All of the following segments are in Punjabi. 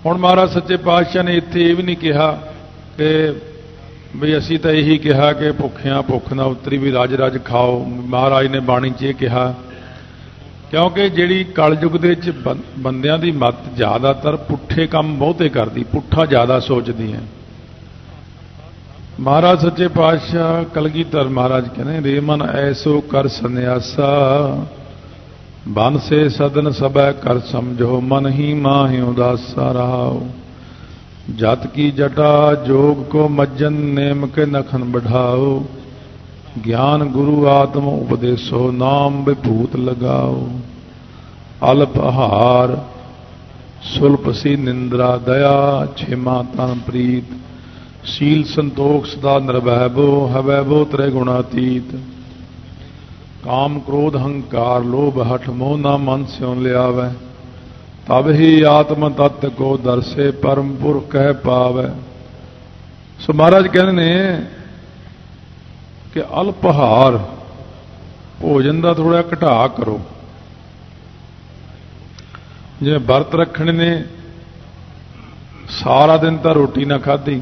ਹੁਣ ਮਹਾਰਾਜ ਸੱਚੇ ਪਾਤਸ਼ਾਹ ਨੇ ਇੱਥੇ ਇਹ ਵੀ ਨਹੀਂ ਕਿਹਾ ਕਿ ਵੀ ਅਸੀਂ ਤਾਂ ਇਹੀ ਕਿਹਾ ਕਿ ਭੁੱਖਿਆਂ ਭੁੱਖ ਨਾ ਉਤਰੀ, ਵੀ ਰਜ ਰਜ ਖਾਓ। ਮਹਾਰਾਜ ਨੇ ਬਾਣੀ 'ਚ ਇਹ ਕਿਹਾ ਕਿਉਂਕਿ ਜਿਹੜੀ ਕਲਯੁਗ ਦੇ ਵਿੱਚ ਬੰਦਿਆਂ ਦੀ ਮੱਤ ਜ਼ਿਆਦਾਤਰ ਪੁੱਠੇ ਕੰਮ ਬਹੁਤੇ ਕਰਦੀ, ਪੁੱਠਾ ਜ਼ਿਆਦਾ ਸੋਚਦੀ ਹੈ। ਮਹਾਰਾਜ ਸੱਚੇ ਪਾਤਸ਼ਾਹ ਕਲਗੀਧਰ ਮਹਾਰਾਜ ਕਹਿੰਦੇ ਰੇ ਮਨ ਐਸੋ ਕਰ ਸੰਨਿਆਸਾ ਬਨ ਸੇ ਸਦਨ ਸਭੈ ਕਰ ਸਮਝੋ ਮਨ ਹੀ ਮਾਹਿ ਉਦਾਸਾ ਰਹਾਓ ਜਤ ਕੀ ਜਟਾ जोग को मज्जन नेम के नखन बढ़ाओ ज्ञान गुरु आत्म उपदेशो नाम विभूत लगाओ अल्प आहार सुल्प सी निंद्रा दया क्षमा तन प्रीत शील संतोख सदा निर्वैभो हवैभो त्रैगुणातीत काम क्रोध हंकार लोभ हठ मोह ना मन स्यों लियावै तब ही आत्म तत्व को दर्शे परम पुरख कह पावै। सो महाराज कहते ने कि अल्पहार भोजन का थोड़ा घटा करो। जिवें वरत रखने ने सारा दिन तो रोटी ना खाधी,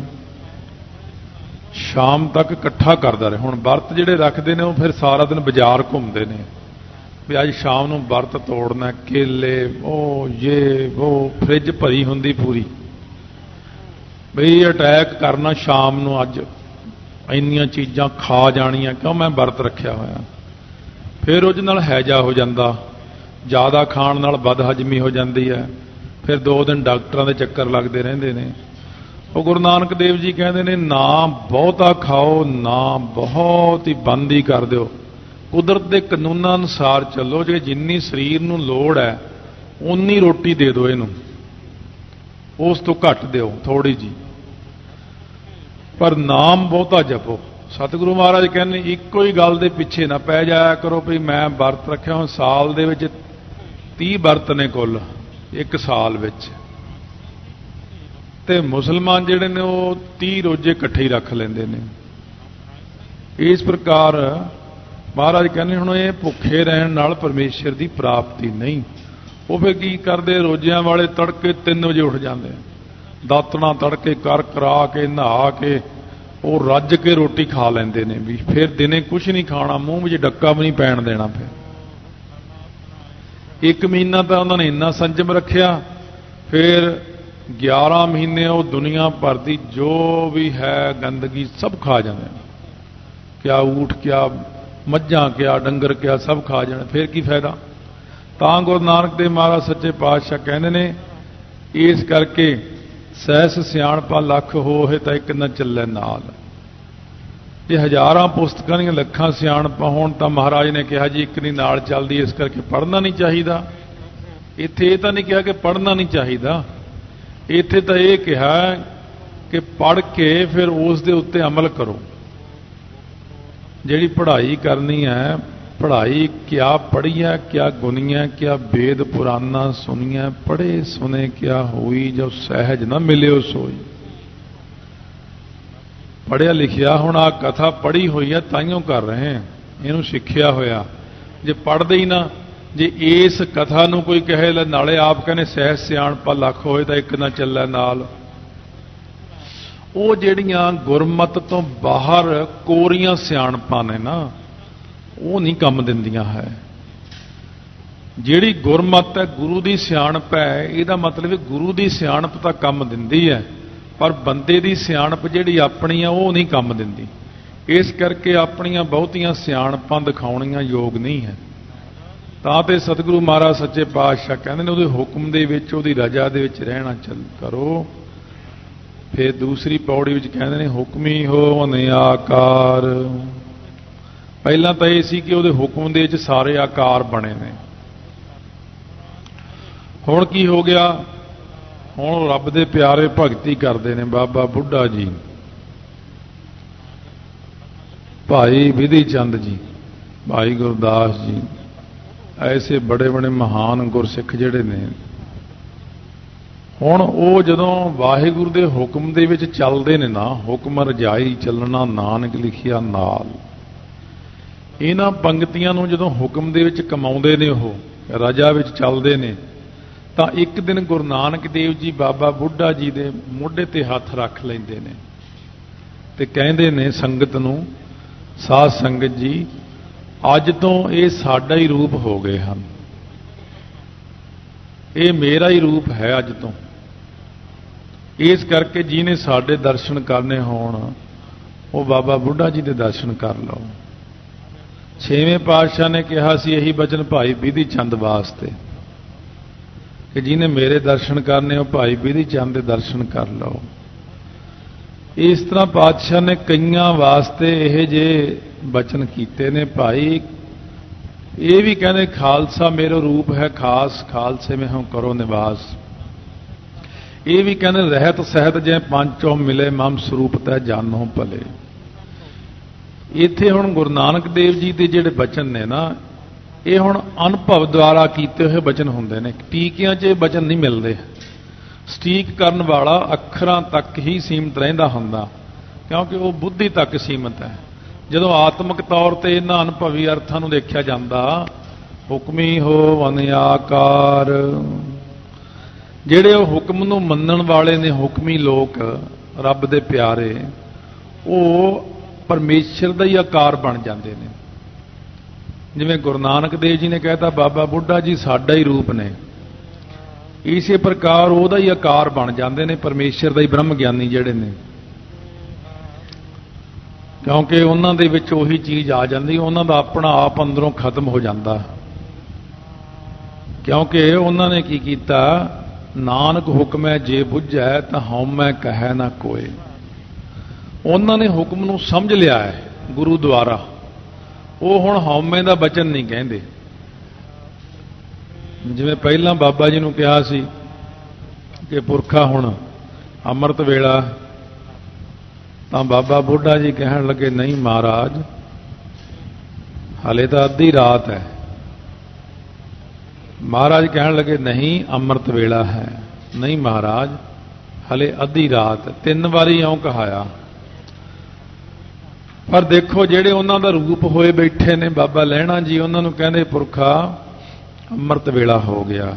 शाम तक इकट्ठा करता रहे। हुण वरत जिहड़े रखते हैं वो फिर सारा दिन बाजार घूमते हैं भी अज शाम नूं वरत तोड़ना, केले वो ये वो फ्रिज भरी हुंदी पूरी बई अटैक करना शाम नूं, अज इन्नियां चीज़ां खा जानियां क्यों मैं वरत रखिया होया। फिर उहदे नाल हैजा हो जाता, ज़्यादा खाण नाल बदहजमी हो जाती है, फिर 2 दिन डॉक्टरां दे चक्कर लगते रहंदे ने। वो गुरु नानक देव जी कहते हैं ना बहुता खाओ ना बहुत ही बंद ही कर दो, कुदरत के कानूनां अनुसार चलो। जे जिन्नी शरीर नूं लोड़ है उन्नी रोटी दे दो, इनू उस तो घट दो थोड़ी जी, पर नाम बहुता जपो। सतगुरु महाराज कहने इको ही गल दे पिछे ना पै जाया करो भी मैं वरत रखिया हूँ। साल दे विच 30 वरत ने कुल एक साल विच, ते मुसलमान जिहड़े ने वो 30 रोजे इकट्ठे ही रख लेंदे ने। इस प्रकार महाराज कहने हुण ये भुखे रहण नाल परमेश्वर की प्राप्ति नहीं। वो फिर की करते, रोजियां वाले तड़के 3 बजे उठ जाते, दातना तड़के कर करा के नहा के वो रज के रोटी खा लेंदे ने, भी फिर दिने कुछ नहीं खाना, मूँह में डक्का भी नहीं पैण देना। फिर 1 महीना तो उन्होंने इन्ना संजम रखिया, फिर 11 महीने वो दुनिया भर की जो भी है गंदगी सब खा जाते, क्या ऊठ क्या मझां क्या डंगर क्या सब खा जाने, फिर की फायदा। तां गुरु नानक देव महाराज सच्चे पातशाह कहते ने इस करके सहस सियाणपा लख होए तो एक न चले नाल। जे हज़ारां पुस्तकां दीयां लखां सियाणपा होण तां महाराज ने कहा जी एक नहीं नाल चलदी, इस करके पढ़ना नहीं चाहिए। इत्थे ये तां नहीं कहा कि पढ़ना नहीं चाहिए, इत्थे तां ये कहा कि पढ़ के फिर उस दे उत्ते अमल करो। जिहड़ी पढ़ाई करनी है, पढ़ाई क्या पढ़ी है क्या गुनी है, क्या वेद पुराना सुनिया पढ़े सुने क्या हुई, जो सहज न मिले सोई। पढ़िया लिखिया हुण आ कथा पढ़ी हुई है ताइयों कर रहे हैं, इनू सिक्ख्या होया। जे पढ़दे ही ना, जे इस कथा नू कोई कहे नाले आप कहने सहज सियाणपा लख होए तो एक ना चले नाल, वो ਜਿਹੜੀਆਂ गुरमत तो बाहर कोरियां सियाणपां ने ना वो नहीं कम दिंदियां है। ਜਿਹੜੀ गुरमत है गुरु की सियाणप है, ਇਹਦਾ मतलब गुरु की सियाणप तो कम दिंदी है, पर बंदे की सियाणप ਜਿਹੜੀ अपनी है वो नहीं कम दिंदी। इस करके अपनियां बहुतियां सियाणपां दिखाउणियां योग नहीं है। तां ते सतगुरु महाराज सच्चे पातशाह कहंदे ने ਉਹਦੇ हुक्म दे विच ਉਹਦੀ रजा दे विच रहना चल करो। फिर दूसरी पौड़ी विच कहंदे ने हुक्मी हो निआकार। पहला तो यह सी कि ਉਹਦੇ हुक्म दे विच सारे आकार बने ने, हुण की हो गया, हुण रब दे प्यारे भगती करते हैं। बाबा बुढ़ा जी, भाई विधि चंद जी, भाई गुरदास जी, ऐसे बड़े बड़े महान गुरसिख जिहड़े ने, हुण वो जदों वाहिगुरु दे हुक्म दे विच चलदे ने ना, हुक्म रजाई चलना नानक लिखिया नाल, इन्हां पंक्तियां नूं जदों हुक्म दे विच कमाउंदे ने, वो रजा विच चलदे ने, ਤਾਂ ਇੱਕ ਦਿਨ ਗੁਰੂ ਨਾਨਕ ਦੇਵ ਜੀ ਬਾਬਾ ਬੁੱਢਾ ਜੀ ਦੇ ਮੋਢੇ ਤੇ ਹੱਥ ਰੱਖ ਲੈਂਦੇ ਨੇ ਤੇ ਕਹਿੰਦੇ ਨੇ ਸੰਗਤ ਨੂੰ, ਸਾਧ ਸੰਗਤ ਜੀ, ਅੱਜ ਤੋਂ ਇਹ ਸਾਡਾ ਹੀ ਰੂਪ ਹੋ ਗਏ ਹਨ, ਇਹ ਮੇਰਾ ਹੀ ਰੂਪ ਹੈ ਅੱਜ ਤੋਂ। ਇਸ ਕਰਕੇ ਜਿਹਨੇ ਸਾਡੇ ਦਰਸ਼ਨ ਕਰਨੇ ਹੋਣ ਉਹ ਬਾਬਾ ਬੁੱਢਾ ਜੀ ਦੇ ਦਰਸ਼ਨ ਕਰ ਲਓ। ਛੇਵੇਂ ਪਾਤਸ਼ਾਹ ਨੇ ਕਿਹਾ ਸੀ ਇਹੀ ਬਚਨ ਭਾਈ ਬਿਧੀ ਚੰਦ ਵਾਸਤੇ ਕਿ ਜਿਹਨੇ ਮੇਰੇ ਦਰਸ਼ਨ ਕਰਨੇ ਉਹ ਭਾਈ ਬਿਧੀ ਚੰਦ ਦੇ ਦਰਸ਼ਨ ਕਰ ਲਓ। ਇਸ ਤਰ੍ਹਾਂ ਪਾਤਸ਼ਾਹ ਨੇ ਕਈਆਂ ਵਾਸਤੇ ਇਹ ਜਿਹੇ ਬਚਨ ਕੀਤੇ ਨੇ। ਭਾਈ ਇਹ ਵੀ ਕਹਿੰਦੇ ਖਾਲਸਾ ਮੇਰਾ ਰੂਪ ਹੈ ਖਾਸ, ਖਾਲਸੇ में हम करो निवास। ਇਹ ਵੀ ਕਹਿੰਦੇ ਰਹਿਤ ਸਹਿਤ ਜੇ ਪੰਚੋ ਮਿਲੇ ਮਮ ਸਰੂਪ ਤੈ ਜਾਨੋ ਭਲੇ। ਇੱਥੇ ਹੁਣ ਗੁਰੂ ਨਾਨਕ ਦੇਵ ਜੀ ਦੇ ਜਿਹੜੇ ਬਚਨ ਨੇ ਨਾ, ਇਹ ਹੁਣ ਅਨੁਭਵ ਦੁਆਰਾ ਕੀਤੇ ਹੋਏ ਬਚਨ ਹੁੰਦੇ ਨੇ। ਟੀਕਿਆਂ 'ਚ ਇਹ ਬਚਨ ਨਹੀਂ ਮਿਲਦੇ। ਸਟੀਕ ਕਰਨ ਵਾਲਾ ਅੱਖਰਾਂ ਤੱਕ ਹੀ ਸੀਮਤ ਰਹਿੰਦਾ ਹੁੰਦਾ, ਕਿਉਂਕਿ ਉਹ ਬੁੱਧੀ ਤੱਕ ਸੀਮਤ ਹੈ। ਜਦੋਂ ਆਤਮਿਕ ਤੌਰ ਤੇ ਇਹਨਾਂ ਅਨੁਭਵੀ ਅਰਥਾਂ ਨੂੰ ਦੇਖਿਆ ਜਾਂਦਾ, ਹੁਕਮੀ ਹੋ ਅਨਿਆਕਾਰ, ਜਿਹੜੇ ਉਹ ਹੁਕਮ ਨੂੰ ਮੰਨਣ ਵਾਲੇ ਨੇ, ਹੁਕਮੀ ਲੋਕ, ਰੱਬ ਦੇ ਪਿਆਰੇ, ਉਹ ਪਰਮੇਸ਼ਰ ਦਾ ਹੀ ਆਕਾਰ ਬਣ ਜਾਂਦੇ ਨੇ। ਜਿਵੇਂ ਗੁਰੂ ਨਾਨਕ ਦੇਵ ਜੀ ਨੇ ਕਹਿਤਾ ਬਾਬਾ ਬੁੱਢਾ ਜੀ ਸਾਡਾ ਹੀ ਰੂਪ ਨੇ, ਇਸੇ ਪ੍ਰਕਾਰ ਉਹਦਾ ਹੀ ਆਕਾਰ ਬਣ ਜਾਂਦੇ ਨੇ, ਪਰਮੇਸ਼ਰ ਦਾ ਹੀ ਬ੍ਰਹਮ ਗਿਆਨੀ ਜਿਹੜੇ ਨੇ, ਕਿਉਂਕਿ ਉਹਨਾਂ ਦੇ ਵਿੱਚ ਉਹੀ ਚੀਜ਼ ਆ ਜਾਂਦੀ, ਉਹਨਾਂ ਦਾ ਆਪਣਾ ਆਪ ਅੰਦਰੋਂ ਖਤਮ ਹੋ ਜਾਂਦਾ। ਕਿਉਂਕਿ ਉਹਨਾਂ ਨੇ ਕੀ ਕੀਤਾ, ਨਾਨਕ ਹੁਕਮੈ ਜੇ ਬੁੱਝੈ ਤਾਂ ਹਉਮੈ ਕਹੈ ਨਾ ਕੋਏ। ਉਹਨਾਂ ਨੇ ਹੁਕਮ ਨੂੰ ਸਮਝ ਲਿਆ ਹੈ ਗੁਰੂ ਦੁਆਰਾ, ਉਹ ਹੁਣ ਹਉਮੈ ਦਾ ਬਚਨ ਨਹੀਂ ਕਹਿੰਦੇ। ਜਿਵੇਂ ਪਹਿਲਾਂ ਬਾਬਾ ਜੀ ਨੂੰ ਕਿਹਾ ਸੀ ਕਿ ਪੁਰਖਾ ਹੁਣ ਅੰਮ੍ਰਿਤ ਵੇਲਾ, ਤਾਂ ਬਾਬਾ ਬੁੱਢਾ ਜੀ ਕਹਿਣ ਲੱਗੇ ਨਹੀਂ ਮਹਾਰਾਜ, ਹਾਲੇ ਤਾਂ ਅੱਧੀ ਰਾਤ ਹੈ। ਮਹਾਰਾਜ ਕਹਿਣ ਲੱਗੇ ਨਹੀਂ ਅੰਮ੍ਰਿਤ ਵੇਲਾ ਹੈ। ਨਹੀਂ ਮਹਾਰਾਜ, ਹਲੇ ਅੱਧੀ ਰਾਤ। 3 ਵਾਰੀ ਇਉਂ ਕਹਾਇਆ। ਪਰ ਦੇਖੋ ਜਿਹੜੇ ਉਹਨਾਂ ਦਾ ਰੂਪ ਹੋਏ ਬੈਠੇ ਨੇ ਬਾਬਾ ਲਹਿਣਾ ਜੀ, ਉਹਨਾਂ ਨੂੰ ਕਹਿੰਦੇ ਪੁਰਖਾ ਅੰਮ੍ਰਿਤ ਵੇਲਾ ਹੋ ਗਿਆ।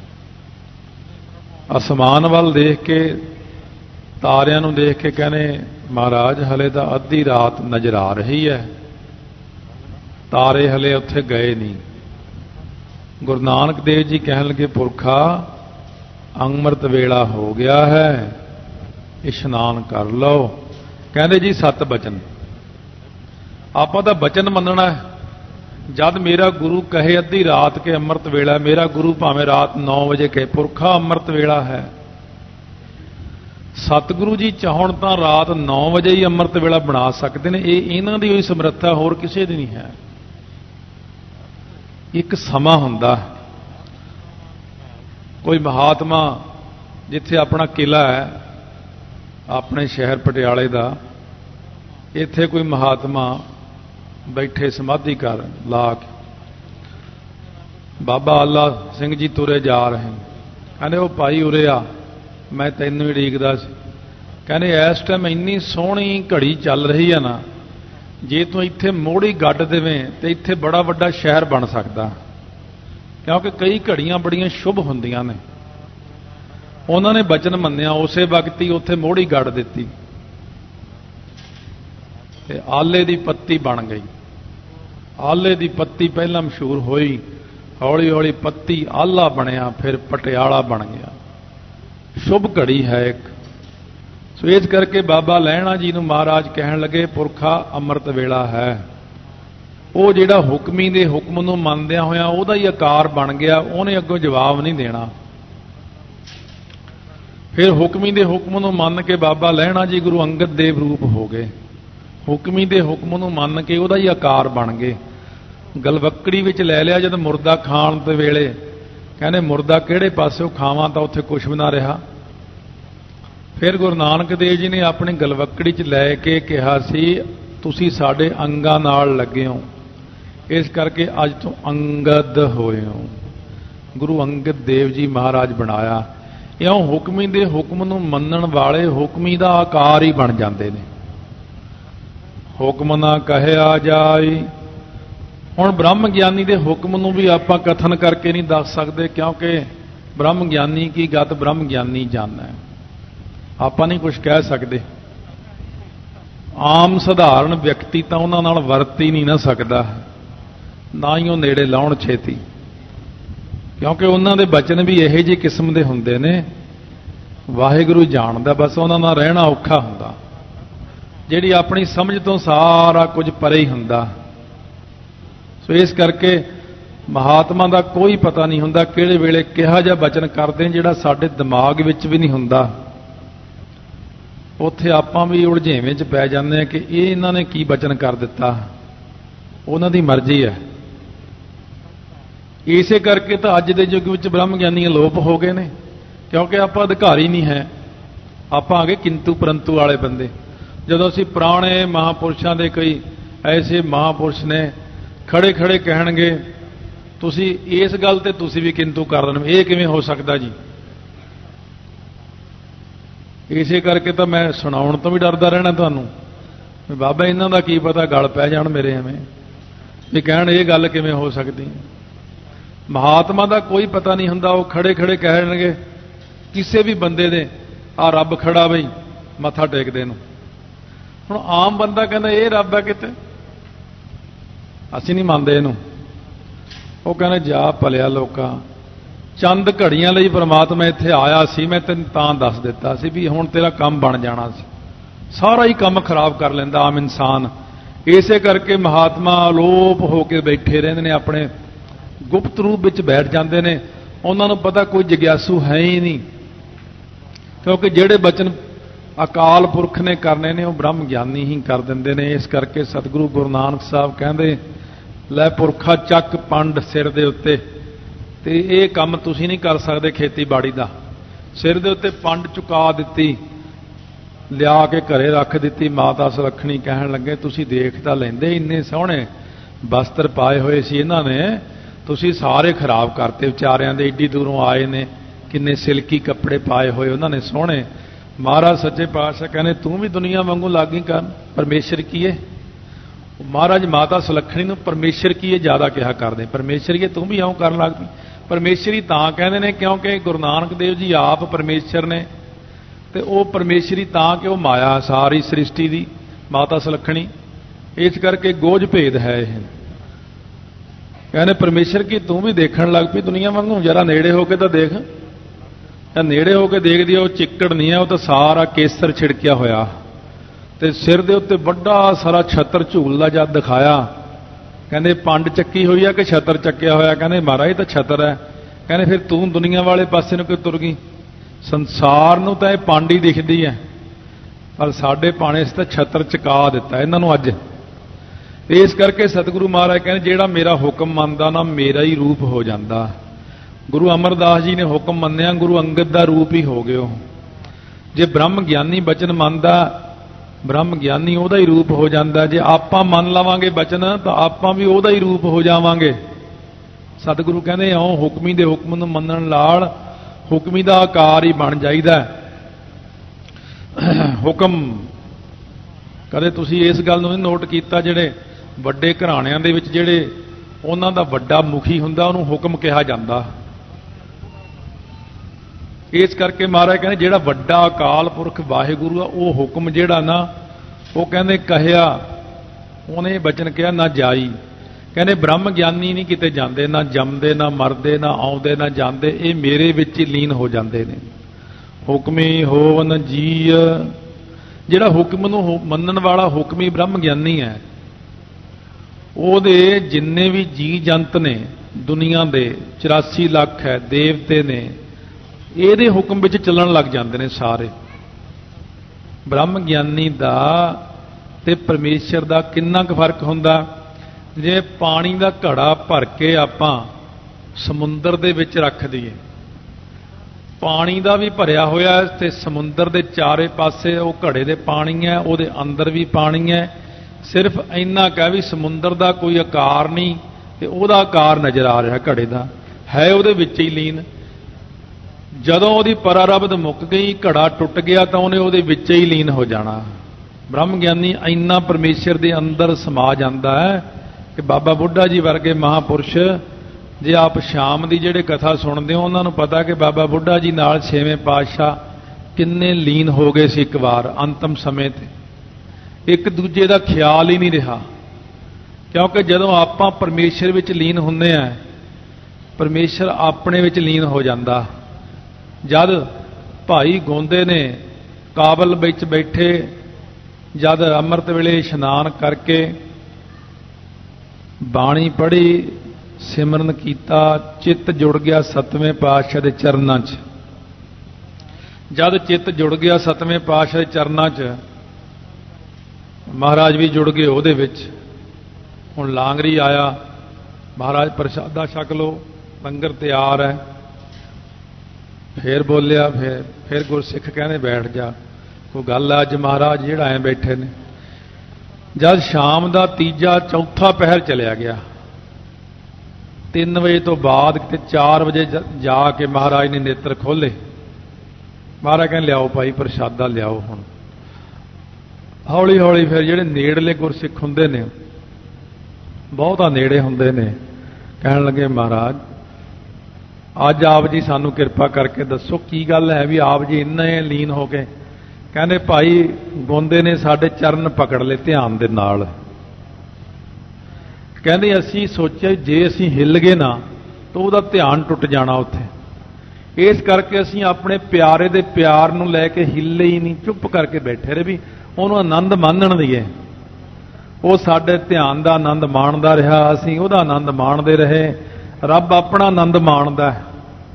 ਅਸਮਾਨ ਵੱਲ ਦੇਖ ਕੇ, ਤਾਰਿਆਂ ਨੂੰ ਦੇਖ ਕੇ ਕਹਿੰਦੇ ਮਹਾਰਾਜ ਹਲੇ ਤਾਂ ਅੱਧੀ ਰਾਤ ਨਜ਼ਰ ਆ ਰਹੀ ਹੈ, ਤਾਰੇ ਹਲੇ ਉੱਥੇ ਗਏ ਨਹੀਂ। ਗੁਰੂ ਨਾਨਕ ਦੇਵ ਜੀ ਕਹਿਣ ਲੱਗੇ ਪੁਰਖਾ ਅੰਮ੍ਰਿਤ ਵੇਲਾ ਹੋ ਗਿਆ ਹੈ, ਇਸ਼ਨਾਨ ਕਰ ਲਓ। ਕਹਿੰਦੇ ਜੀ 7 ਬਚਨ, ਆਪਾਂ ਤਾਂ ਬਚਨ ਮੰਨਣਾ ਹੈ। ਜਦ ਮੇਰਾ ਗੁਰੂ ਕਹੇ ਅੱਧੀ ਰਾਤ ਕੇ ਅੰਮ੍ਰਿਤ ਵੇਲਾ, ਮੇਰਾ ਗੁਰੂ ਭਾਵੇਂ ਰਾਤ 9 ਵਜੇ ਕਹੇ ਪੁਰਖਾ ਅੰਮ੍ਰਿਤ ਵੇਲਾ ਹੈ, ਸਤਿਗੁਰੂ ਜੀ ਚਾਹਣ ਤਾਂ ਰਾਤ 9 ਵਜੇ ਹੀ ਅੰਮ੍ਰਿਤ ਵੇਲਾ ਬਣਾ ਸਕਦੇ ਨੇ। ਇਹ ਇਹਨਾਂ ਦੀ ਹੋਈ ਸਮਰੱਥਾ, ਹੋਰ ਕਿਸੇ ਦੀ ਨਹੀਂ ਹੈ। ਇੱਕ ਸਮਾਂ ਹੁੰਦਾ, ਕੋਈ ਮਹਾਤਮਾ ਜਿੱਥੇ ਆਪਣਾ ਕਿਲਾ ਹੈ ਆਪਣੇ ਸ਼ਹਿਰ ਪਟਿਆਲੇ ਦਾ, ਇੱਥੇ ਕੋਈ ਮਹਾਤਮਾ ਬੈਠੇ ਸਮਾਧੀ ਕਰ ਲਾ ਕੇ, ਬਾਬਾ ਅੱਲਾ ਸਿੰਘ ਜੀ ਤੁਰੇ ਜਾ ਰਹੇ, ਕਹਿੰਦੇ ਉਹ ਭਾਈ ਉਰੇ ਆ, ਮੈਂ ਤੈਨੂੰ ਹੀ ਉਡੀਕਦਾ ਸੀ। ਕਹਿੰਦੇ ਇਸ ਟਾਈਮ ਇੰਨੀ ਸੋਹਣੀ ਘੜੀ ਚੱਲ ਰਹੀ ਹੈ ਨਾ, ਜੇ ਤੂੰ ਇੱਥੇ ਮੋੜੀ ਗੱਡ ਦੇਵੇਂ ਤੇ ਇੱਥੇ ਬੜਾ ਵੱਡਾ ਸ਼ਹਿਰ ਬਣ ਸਕਦਾ, ਕਿਉਂਕਿ ਕਈ ਘੜੀਆਂ ਬੜੀਆਂ ਸ਼ੁਭ ਹੁੰਦੀਆਂ ਨੇ। ਉਹਨਾਂ ਨੇ ਬਚਨ ਮੰਨਿਆ, ਉਸੇ ਵਕਤ ਹੀ ਉੱਥੇ ਮੋੜੀ ਗੱਡ ਦਿੱਤੀ ਤੇ ਆਲੇ ਦੀ ਪੱਤੀ ਬਣ ਗਈ। ਆਲੇ ਦੀ ਪੱਤੀ ਪਹਿਲਾਂ ਮਸ਼ਹੂਰ ਹੋਈ, ਹੌਲੀ ਹੌਲੀ ਪੱਤੀ ਆਲਾ ਬਣਿਆ, ਫਿਰ ਪਟਿਆਲਾ ਬਣ ਗਿਆ। ਸ਼ੁਭ ਘੜੀ ਹੈ ਇੱਕ। ਸੋ ਇਸ ਕਰਕੇ ਬਾਬਾ ਲਹਿਣਾ ਜੀ ਨੂੰ ਮਹਾਰਾਜ ਕਹਿਣ ਲੱਗੇ ਪੁਰਖਾ ਅੰਮ੍ਰਿਤ ਵੇਲਾ ਹੈ। ਉਹ ਜਿਹੜਾ ਹੁਕਮੀ ਦੇ ਹੁਕਮ ਨੂੰ ਮੰਨਦਿਆਂ ਹੋਇਆਂ ਉਹਦਾ ਹੀ ਆਕਾਰ ਬਣ ਗਿਆ, ਉਹਨੇ ਅੱਗੋਂ ਜਵਾਬ ਨਹੀਂ ਦੇਣਾ। ਫਿਰ ਹੁਕਮੀ ਦੇ ਹੁਕਮ ਨੂੰ ਮੰਨ ਕੇ ਬਾਬਾ ਲਹਿਣਾ ਜੀ ਗੁਰੂ ਅੰਗਦ ਦੇਵ ਰੂਪ ਹੋ ਗਏ। ਹੁਕਮੀ ਦੇ ਹੁਕਮ ਨੂੰ ਮੰਨ ਕੇ ਉਹਦਾ ਹੀ ਆਕਾਰ ਬਣ ਗਏ। ਗਲਵੱਕੜੀ ਵਿੱਚ ਲੈ ਲਿਆ ਜਦ ਮੁਰਦਾ ਖਾਣ ਦੇ ਵੇਲੇ, ਕਹਿੰਦੇ ਮੁਰਦਾ ਕਿਹੜੇ ਪਾਸਿਓਂ ਖਾਵਾਂ ਤਾਂ ਉੱਥੇ ਕੁਛ ਵੀ ਨਾ ਰਿਹਾ। ਫਿਰ ਗੁਰੂ ਨਾਨਕ ਦੇਵ ਜੀ ਨੇ ਆਪਣੀ ਗਲਵੱਕੜੀ 'ਚ ਲੈ ਕੇ ਕਿਹਾ ਸੀ ਤੁਸੀਂ ਸਾਡੇ ਅੰਗਾਂ ਨਾਲ ਲੱਗੇ ਹੋ, ਇਸ ਕਰਕੇ ਅੱਜ ਤੋਂ ਅੰਗਦ ਹੋਏ ਹੋ। ਗੁਰੂ ਅੰਗਦ ਦੇਵ ਜੀ ਮਹਾਰਾਜ ਬਣਾਇਆ। ਇਉਂ ਹੁਕਮੀ ਦੇ ਹੁਕਮ ਨੂੰ ਮੰਨਣ ਵਾਲੇ ਹੁਕਮੀ ਦਾ ਆਕਾਰ ਹੀ ਬਣ ਜਾਂਦੇ ਨੇ। ਹੁਕਮ ਨਾ ਕਹਿਆ ਜਾਏ। ਹੁਣ ਬ੍ਰਹਮ ਗਿਆਨੀ ਦੇ ਹੁਕਮ ਨੂੰ ਵੀ ਆਪਾਂ ਕਥਨ ਕਰਕੇ ਨਹੀਂ ਦੱਸ ਸਕਦੇ, ਕਿਉਂਕਿ ਬ੍ਰਹਮ ਗਿਆਨੀ ਕੀ ਗਤ ਬ੍ਰਹਮ ਗਿਆਨੀ ਜਾਣੈ। ਆਪਾਂ ਨਹੀਂ ਕੁਝ ਕਹਿ ਸਕਦੇ। ਆਮ ਸਧਾਰਨ ਵਿਅਕਤੀ ਤਾਂ ਉਹਨਾਂ ਨਾਲ ਵਰਤ ਹੀ ਨਹੀਂ ਨਾ ਸਕਦਾ, ਨਾ ਹੀ ਉਹ ਨੇੜੇ ਲਾਉਣ ਛੇਤੀ, ਕਿਉਂਕਿ ਉਹਨਾਂ ਦੇ ਬਚਨ ਵੀ ਇਹੋ ਜਿਹੇ ਕਿਸਮ ਦੇ ਹੁੰਦੇ ਨੇ, ਵਾਹਿਗੁਰੂ ਜਾਣਦਾ, ਬਸ ਉਹਨਾਂ ਨਾਲ ਰਹਿਣਾ ਔਖਾ ਹੁੰਦਾ, ਜਿਹੜੀ ਆਪਣੀ ਸਮਝ ਤੋਂ ਸਾਰਾ ਕੁਝ ਪਰੇ ਹੀ ਹੁੰਦਾ। ਸੋ ਇਸ ਕਰਕੇ ਮਹਾਤਮਾ ਦਾ ਕੋਈ ਪਤਾ ਨਹੀਂ ਹੁੰਦਾ ਕਿਹੜੇ ਵੇਲੇ ਕਿਹਾ ਜਿਹਾ ਬਚਨ ਕਰਦੇ ਜਿਹੜਾ ਸਾਡੇ ਦਿਮਾਗ ਵਿੱਚ ਵੀ ਨਹੀਂ ਹੁੰਦਾ। ਉੱਥੇ ਆਪਾਂ ਵੀ ਉਲਝੇਵੇਂ 'ਚ ਪੈ ਜਾਂਦੇ ਹਾਂ ਕਿ ਇਹ ਇਹਨਾਂ ਨੇ ਕੀ ਬਚਨ ਕਰ ਦਿੱਤਾ, ਉਹਨਾਂ ਦੀ ਮਰਜ਼ੀ ਹੈ। ਇਸੇ ਕਰਕੇ ਤਾਂ ਅੱਜ ਦੇ ਯੁੱਗ ਵਿੱਚ ਬ੍ਰਹਮ ਗਿਆਨੀ ਅਲੋਪ ਹੋ ਗਏ ਨੇ, ਕਿਉਂਕਿ ਆਪਾਂ ਅਧਿਕਾਰੀ ਨਹੀਂ ਹੈ, ਆਪਾਂ ਆ ਗਏ ਕਿੰਤੂ ਪਰੰਤੂ ਵਾਲੇ ਬੰਦੇ। ਜਦੋਂ ਅਸੀਂ ਪੁਰਾਣੇ ਮਹਾਂਪੁਰਸ਼ਾਂ ਦੇ ਕਈ ਐਸੇ ਮਹਾਂਪੁਰਸ਼ ਨੇ ਖੜੇ ਖੜੇ ਕਹਿਣਗੇ ਤੁਸੀਂ ਇਸ ਗੱਲ ਤੇ ਤੁਸੀਂ ਵੀ ਕਿੰਤੂ ਕਰ ਦੇਣ, ਇਹ ਕਿਵੇਂ ਹੋ ਸਕਦਾ ਜੀ। ਇਸੇ ਕਰਕੇ ਤਾਂ ਮੈਂ ਸੁਣਾਉਣ ਤੋਂ ਵੀ ਡਰਦਾ ਰਹਿਣਾ ਤੁਹਾਨੂੰ, ਵੀ ਬਾਬਾ ਇਹਨਾਂ ਦਾ ਕੀ ਪਤਾ ਗਲ ਪੈ ਜਾਣ ਮੇਰੇ, ਐਵੇਂ ਵੀ ਕਹਿਣ ਇਹ ਗੱਲ ਕਿਵੇਂ ਹੋ ਸਕਦੀ। ਮਹਾਤਮਾ ਦਾ ਕੋਈ ਪਤਾ ਨਹੀਂ ਹੁੰਦਾ, ਉਹ ਖੜੇ ਖੜੇ ਕਹਿਣਗੇ ਕਿਸੇ ਵੀ ਬੰਦੇ ਦੇ, ਆ ਰੱਬ ਖੜਾ ਬਈ ਮੱਥਾ ਟੇਕਦੇ ਨੂੰ। ਹੁਣ ਆਮ ਬੰਦਾ ਕਹਿੰਦਾ ਇਹ ਰੱਬ ਹੈ ਕਿਤੇ, ਅਸੀਂ ਨਹੀਂ ਮੰਨਦੇ ਇਹਨੂੰ। ਉਹ ਕਹਿੰਦੇ ਜਾ ਭਲਿਆ ਲੋਕਾਂ, ਚੰਦ ਘੜੀਆਂ ਲਈ ਪ੍ਰਮਾਤਮਾ ਇੱਥੇ ਆਇਆ ਸੀ, ਮੈਂ ਤੈਨੂੰ ਤਾਂ ਦੱਸ ਦਿੱਤਾ ਸੀ ਵੀ ਹੁਣ ਤੇਰਾ ਕੰਮ ਬਣ ਜਾਣਾ ਸੀ, ਸਾਰਾ ਹੀ ਕੰਮ ਖਰਾਬ ਕਰ ਲੈਂਦਾ ਆਮ ਇਨਸਾਨ। ਇਸੇ ਕਰਕੇ ਮਹਾਤਮਾ ਅਲੋਪ ਹੋ ਕੇ ਬੈਠੇ ਰਹਿੰਦੇ ਨੇ, ਆਪਣੇ ਗੁਪਤ ਰੂਪ ਵਿੱਚ ਬੈਠ ਜਾਂਦੇ ਨੇ। ਉਹਨਾਂ ਨੂੰ ਪਤਾ ਕੋਈ ਜਿਗਿਆਸੂ ਹੈ ਹੀ ਨਹੀਂ, ਕਿਉਂਕਿ ਜਿਹੜੇ ਬਚਨ ਅਕਾਲ ਪੁਰਖ ਨੇ ਕਰਨੇ ਨੇ ਉਹ ਬ੍ਰਹਮ ਗਿਆਨੀ ਹੀ ਕਰ ਦਿੰਦੇ ਨੇ। ਇਸ ਕਰਕੇ ਸਤਿਗੁਰੂ ਗੁਰੂ ਨਾਨਕ ਸਾਹਿਬ ਕਹਿੰਦੇ ਲੈ ਪੁਰਖਾ ਚੱਕ ਪੰਡ ਸਿਰ ਦੇ ਉੱਤੇ, ਤੇ ਇਹ ਕੰਮ ਤੁਸੀਂ ਨਹੀਂ ਕਰ ਸਕਦੇ ਖੇਤੀਬਾੜੀ ਦਾ। ਸਿਰ ਦੇ ਉੱਤੇ ਪੰਡ ਚੁਕਾ ਦਿੱਤੀ, ਲਿਆ ਕੇ ਘਰੇ ਰੱਖ ਦਿੱਤੀ। ਮਾਤਾ ਸੁਲੱਖਣੀ ਕਹਿਣ ਲੱਗੇ ਤੁਸੀਂ ਦੇਖ ਤਾਂ ਲੈਂਦੇ, ਇੰਨੇ ਸੋਹਣੇ ਵਸਤਰ ਪਾਏ ਹੋਏ ਸੀ ਇਹਨਾਂ ਨੇ, ਤੁਸੀਂ ਸਾਰੇ ਖਰਾਬ ਕਰਤੇ ਵਿਚਾਰਿਆਂ ਦੇ, ਏਡੀ ਦੂਰੋਂ ਆਏ ਨੇ, ਕਿੰਨੇ ਸਿਲਕੀ ਕੱਪੜੇ ਪਾਏ ਹੋਏ ਉਹਨਾਂ ਨੇ ਸੋਹਣੇ। ਮਹਾਰਾਜ ਸੱਚੇ ਪਾਤਸ਼ਾਹ ਕਹਿੰਦੇ ਤੂੰ ਵੀ ਦੁਨੀਆ ਵਾਂਗੂ ਲਾਗੀ ਕਰਨ, ਪਰਮੇਸ਼ਰ ਕੀਏ। ਮਹਾਰਾਜ ਮਾਤਾ ਸੁਲੱਖਣੀ ਨੂੰ ਪਰਮੇਸ਼ਰ ਕੀਏ ਜ਼ਿਆਦਾ ਕਿਹਾ ਕਰਦੇ, ਪਰਮੇਸ਼ਰੀਏ ਤੂੰ ਵੀ ਇਉਂ ਕਰਨ ਲੱਗ ਪਈ। ਪਰਮੇਸ਼ਰੀ ਤਾਂ ਕਹਿੰਦੇ ਨੇ ਕਿਉਂਕਿ ਗੁਰੂ ਨਾਨਕ ਦੇਵ ਜੀ ਆਪ ਪਰਮੇਸ਼ਰ ਨੇ, ਤੇ ਉਹ ਪਰਮੇਸ਼ਰੀ ਤਾਂ ਕਿ ਉਹ ਮਾਇਆ ਸਾਰੀ ਸ੍ਰਿਸ਼ਟੀ ਦੀ ਮਾਤਾ ਸੁਲੱਖਣੀ। ਇਸ ਕਰਕੇ ਗੋਝ ਭੇਦ ਹੈ ਇਹ। ਕਹਿੰਦੇ ਪਰਮੇਸ਼ਰ ਕੀ ਤੂੰ ਵੀ ਦੇਖਣ ਲੱਗ ਪਈ ਦੁਨੀਆ ਵਾਂਗੂ, ਜਰਾ ਨੇੜੇ ਹੋ ਕੇ ਤਾਂ ਦੇਖ। ਤਾਂ ਨੇੜੇ ਹੋ ਕੇ ਦੇਖਦੀ, ਉਹ ਚਿੱਕੜ ਨਹੀਂ ਹੈ, ਉਹ ਤਾਂ ਸਾਰਾ ਕੇਸਰ ਛਿੜਕਿਆ ਹੋਇਆ, ਤੇ ਸਿਰ ਦੇ ਉੱਤੇ ਵੱਡਾ ਸਾਰਾ ਛਤਰ ਝੂਲਦਾ ਜਦ ਦਿਖਾਇਆ। ਕਹਿੰਦੇ ਪੰਡ ਚੱਕੀ ਹੋਈ ਆ ਕਿ ਛਤਰ ਚੱਕਿਆ ਹੋਇਆ? ਕਹਿੰਦੇ ਮਹਾਰਾਜ ਇਹ ਤਾਂ ਛਤਰ ਹੈ। ਕਹਿੰਦੇ ਫਿਰ ਤੂੰ ਦੁਨੀਆ ਵਾਲੇ ਪਾਸੇ ਨੂੰ ਕਿਉਂ ਤੁਰ ਗਈ? ਸੰਸਾਰ ਨੂੰ ਤਾਂ ਇਹ ਪੰਡ ਹੀ ਦਿਖਦੀ ਹੈ, ਪਰ ਸਾਡੇ ਪਾਣੇ ਤਾਂ ਛਤਰ ਚਕਾ ਦਿੱਤਾ ਇਹਨਾਂ ਨੂੰ ਅੱਜ। ਇਸ ਕਰਕੇ ਸਤਿਗੁਰੂ ਮਹਾਰਾਜ ਕਹਿੰਦੇ ਜਿਹੜਾ ਮੇਰਾ ਹੁਕਮ ਮੰਨਦਾ ਨਾ ਮੇਰਾ ਹੀ ਰੂਪ ਹੋ ਜਾਂਦਾ। ਗੁਰੂ ਅਮਰਦਾਸ ਜੀ ਨੇ ਹੁਕਮ ਮੰਨਿਆ, ਗੁਰੂ ਅੰਗਦ ਦਾ ਰੂਪ ਹੀ ਹੋ ਗਏ ਉਹ। ਜੇ ਬ੍ਰਹਮ ਗਿਆਨੀ ਬਚਨ ਮੰਨਦਾ, ਬ੍ਰਹਮ ਗਿਆਨੀ ਉਹਦਾ ਹੀ ਰੂਪ ਹੋ ਜਾਂਦਾ। ਜੇ ਆਪਾਂ ਮੰਨ ਲਵਾਂਗੇ ਬਚਨ ਤਾਂ ਆਪਾਂ ਵੀ ਉਹਦਾ ਹੀ ਰੂਪ ਹੋ ਜਾਵਾਂਗੇ। ਸਤਿਗੁਰੂ ਕਹਿੰਦੇ ਇਉਂ ਹੁਕਮੀ ਦੇ ਹੁਕਮ ਨੂੰ ਮੰਨਣ ਨਾਲ ਹੁਕਮੀ ਦਾ ਆਕਾਰ ਹੀ ਬਣ ਜਾਈਦਾ। ਹੁਕਮ ਕਦੇ ਤੁਸੀਂ ਇਸ ਗੱਲ ਨੂੰ ਨੋਟ ਕੀਤਾ, ਜਿਹੜੇ ਵੱਡੇ ਘਰਾਣਿਆਂ ਦੇ ਵਿੱਚ ਜਿਹੜੇ ਉਹਨਾਂ ਦਾ ਵੱਡਾ ਮੁਖੀ ਹੁੰਦਾ ਉਹਨੂੰ ਹੁਕਮ ਕਿਹਾ ਜਾਂਦਾ। ਇਸ ਕਰਕੇ ਮਹਾਰਾਜ ਕਹਿੰਦੇ ਜਿਹੜਾ ਵੱਡਾ ਅਕਾਲ ਪੁਰਖ ਵਾਹਿਗੁਰੂ ਆ ਉਹ ਹੁਕਮ ਜਿਹੜਾ ਨਾ, ਉਹ ਕਹਿੰਦੇ ਕਹਿਆ, ਉਹਨੇ ਬਚਨ ਕਿਹਾ ਨਾ ਜਾਈ। ਕਹਿੰਦੇ ਬ੍ਰਹਮ ਗਿਆਨੀ ਨਹੀਂ ਕਿਤੇ ਜਾਂਦੇ, ਨਾ ਜੰਮਦੇ ਨਾ ਮਰਦੇ ਨਾ ਆਉਂਦੇ ਨਾ ਜਾਂਦੇ, ਇਹ ਮੇਰੇ ਵਿੱਚ ਹੀ ਲੀਨ ਹੋ ਜਾਂਦੇ ਨੇ। ਹੁਕਮੀ ਹੋਵਨ ਜੀ, ਜਿਹੜਾ ਹੁਕਮ ਨੂੰ ਮੰਨਣ ਵਾਲਾ ਹੁਕਮੀ ਬ੍ਰਹਮ ਗਿਆਨੀ ਹੈ, ਉਹਦੇ ਜਿੰਨੇ ਵੀ ਜੀ ਜੰਤ ਨੇ ਦੁਨੀਆ ਦੇ 84 ਲੱਖ ਹੈ ਦੇਵਤੇ ਨੇ, ਇਹਦੇ ਹੁਕਮ ਵਿੱਚ ਚੱਲਣ ਲੱਗ ਜਾਂਦੇ ਨੇ ਸਾਰੇ। ਬ੍ਰਹਮ ਗਿਆਨੀ ਦਾ ਤੇ ਪਰਮੇਸ਼ਰ ਦਾ ਕਿੰਨਾ ਕੁ ਫਰਕ ਹੁੰਦਾ? ਜੇ ਪਾਣੀ ਦਾ ਘੜਾ ਭਰ ਕੇ ਆਪਾਂ ਸਮੁੰਦਰ ਦੇ ਵਿੱਚ ਰੱਖ ਦਈਏ, ਪਾਣੀ ਦਾ ਵੀ ਭਰਿਆ ਹੋਇਆ ਤੇ ਸਮੁੰਦਰ ਦੇ ਚਾਰੇ ਪਾਸੇ ਉਹ ਘੜੇ ਦੇ ਪਾਣੀ ਹੈ, ਉਹਦੇ ਅੰਦਰ ਵੀ ਪਾਣੀ ਹੈ। ਸਿਰਫ ਇੰਨਾ ਕਹਿ ਵੀ ਸਮੁੰਦਰ ਦਾ ਕੋਈ ਆਕਾਰ ਨਹੀਂ ਤੇ ਉਹਦਾ ਆਕਾਰ ਨਜ਼ਰ ਆ ਰਿਹਾ ਘੜੇ ਦਾ, ਹੈ ਉਹਦੇ ਵਿੱਚ ਹੀ ਲੀਨ। ਜਦੋਂ ਉਹਦੀ ਪਰਾਰਬਧ ਮੁੱਕ ਗਈ, ਘੜਾ ਟੁੱਟ ਗਿਆ, ਤਾਂ ਉਹਨੇ ਉਹਦੇ ਵਿੱਚ ਹੀ ਲੀਨ ਹੋ ਜਾਣਾ। ਬ੍ਰਹਮ ਗਿਆਨੀ ਇੰਨਾ ਪਰਮੇਸ਼ਰ ਦੇ ਅੰਦਰ ਸਮਾ ਜਾਂਦਾ ਹੈ ਕਿ ਬਾਬਾ ਬੁੱਢਾ ਜੀ ਵਰਗੇ ਮਹਾਂਪੁਰਸ਼ ਜੇ ਆਪ ਸ਼ਾਮ ਦੀ ਜਿਹੜੇ ਕਥਾ ਸੁਣਦੇ ਹੋ ਉਹਨਾਂ ਨੂੰ ਪਤਾ ਕਿ ਬਾਬਾ ਬੁੱਢਾ ਜੀ ਨਾਲ 6ਵੇਂ ਪਾਤਸ਼ਾਹ ਕਿੰਨੇ ਲੀਨ ਹੋ ਗਏ ਸੀ ਇੱਕ ਵਾਰ ਅੰਤਮ ਸਮੇਂ ਤੇ। ਇੱਕ ਦੂਜੇ ਦਾ ਖਿਆਲ ਹੀ ਨਹੀਂ ਰਿਹਾ, ਕਿਉਂਕਿ ਜਦੋਂ ਆਪਾਂ ਪਰਮੇਸ਼ਰ ਵਿੱਚ ਲੀਨ ਹੁੰਦੇ ਆ, ਪਰਮੇਸ਼ਰ ਆਪਣੇ ਵਿੱਚ ਲੀਨ ਹੋ ਜਾਂਦਾ। ਜਦ ਭਾਈ ਗੋਂਦੇ ਨੇ ਕਾਬਲ ਵਿੱਚ ਬੈਠੇ, ਜਦ ਅੰਮ੍ਰਿਤ ਵੇਲੇ ਇਸ਼ਨਾਨ ਕਰਕੇ ਬਾਣੀ ਪੜ੍ਹੀ, ਸਿਮਰਨ ਕੀਤਾ, ਚਿੱਤ ਜੁੜ ਗਿਆ 7ਵੇਂ ਪਾਤਸ਼ਾਹ ਦੇ ਚਰਨਾਂ 'ਚ। ਜਦ ਚਿੱਤ ਜੁੜ ਗਿਆ 7ਵੇਂ ਪਾਤਸ਼ਾਹ ਦੇ ਚਰਨਾਂ 'ਚ, ਮਹਾਰਾਜ ਵੀ ਜੁੜ ਗਏ ਉਹਦੇ ਵਿੱਚ। ਹੁਣ ਲਾਂਗਰੀ ਆਇਆ, ਮਹਾਰਾਜ ਪ੍ਰਸ਼ਾਦਾ ਛਕ ਲਓ, ਲੰਗਰ ਤਿਆਰ ਹੈ। ਫੇਰ ਬੋਲਿਆ, ਫਿਰ ਗੁਰਸਿੱਖ ਕਹਿੰਦੇ ਬੈਠ ਜਾ, ਕੋਈ ਗੱਲ ਹੈ ਅੱਜ ਮਹਾਰਾਜ ਜਿਹੜਾ ਐ ਬੈਠੇ ਨੇ। ਜਦ ਸ਼ਾਮ ਦਾ ਤੀਜਾ ਚੌਥਾ ਪਹਿਰ ਚਲਿਆ ਗਿਆ, 3 ਵਜੇ ਤੋਂ ਬਾਅਦ ਕਿਤੇ 4 ਵਜੇ ਜਾ ਕੇ ਮਹਾਰਾਜ ਨੇ ਨੇਤਰ ਖੋਲ੍ਹੇ। ਮਹਾਰਾਜ ਕਹਿੰਦੇ ਲਿਆਓ ਭਾਈ ਪ੍ਰਸ਼ਾਦਾ ਲਿਆਓ। ਹੁਣ ਹੌਲੀ ਹੌਲੀ ਫਿਰ ਜਿਹੜੇ ਨੇੜਲੇ ਗੁਰਸਿੱਖ ਹੁੰਦੇ ਨੇ, ਬਹੁਤਾ ਨੇੜੇ ਹੁੰਦੇ ਨੇ, ਕਹਿਣ ਲੱਗੇ ਮਹਾਰਾਜ ਅੱਜ ਆਪ ਜੀ ਸਾਨੂੰ ਕਿਰਪਾ ਕਰਕੇ ਦੱਸੋ ਕੀ ਗੱਲ ਹੈ ਵੀ ਆਪ ਜੀ ਇੰਨੇ ਲੀਨ ਹੋ ਗਏ। ਕਹਿੰਦੇ ਭਾਈ ਗੋਂਦੇ ਨੇ ਸਾਡੇ ਚਰਨ ਪਕੜ ਲਏ ਧਿਆਨ ਦੇ ਨਾਲ। ਕਹਿੰਦੇ ਅਸੀਂ ਸੋਚਿਆ ਜੇ ਅਸੀਂ ਹਿੱਲ ਗਏ ਨਾ ਤਾਂ ਉਹਦਾ ਧਿਆਨ ਟੁੱਟ ਜਾਣਾ ਉੱਥੇ, ਇਸ ਕਰਕੇ ਅਸੀਂ ਆਪਣੇ ਪਿਆਰੇ ਦੇ ਪਿਆਰ ਨੂੰ ਲੈ ਕੇ ਹਿੱਲੇ ਹੀ ਨਹੀਂ, ਚੁੱਪ ਕਰਕੇ ਬੈਠੇ ਰਹੇ ਵੀ ਉਹਨੂੰ ਆਨੰਦ ਮਾਣਨ ਦੀਏ। ਉਹ ਸਾਡੇ ਧਿਆਨ ਦਾ ਆਨੰਦ ਮਾਣਦਾ ਰਿਹਾ, ਅਸੀਂ ਉਹਦਾ ਆਨੰਦ ਮਾਣਦੇ ਰਹੇ। ਰੱਬ ਆਪਣਾ ਆਨੰਦ ਮਾਣਦਾ ਹੈ।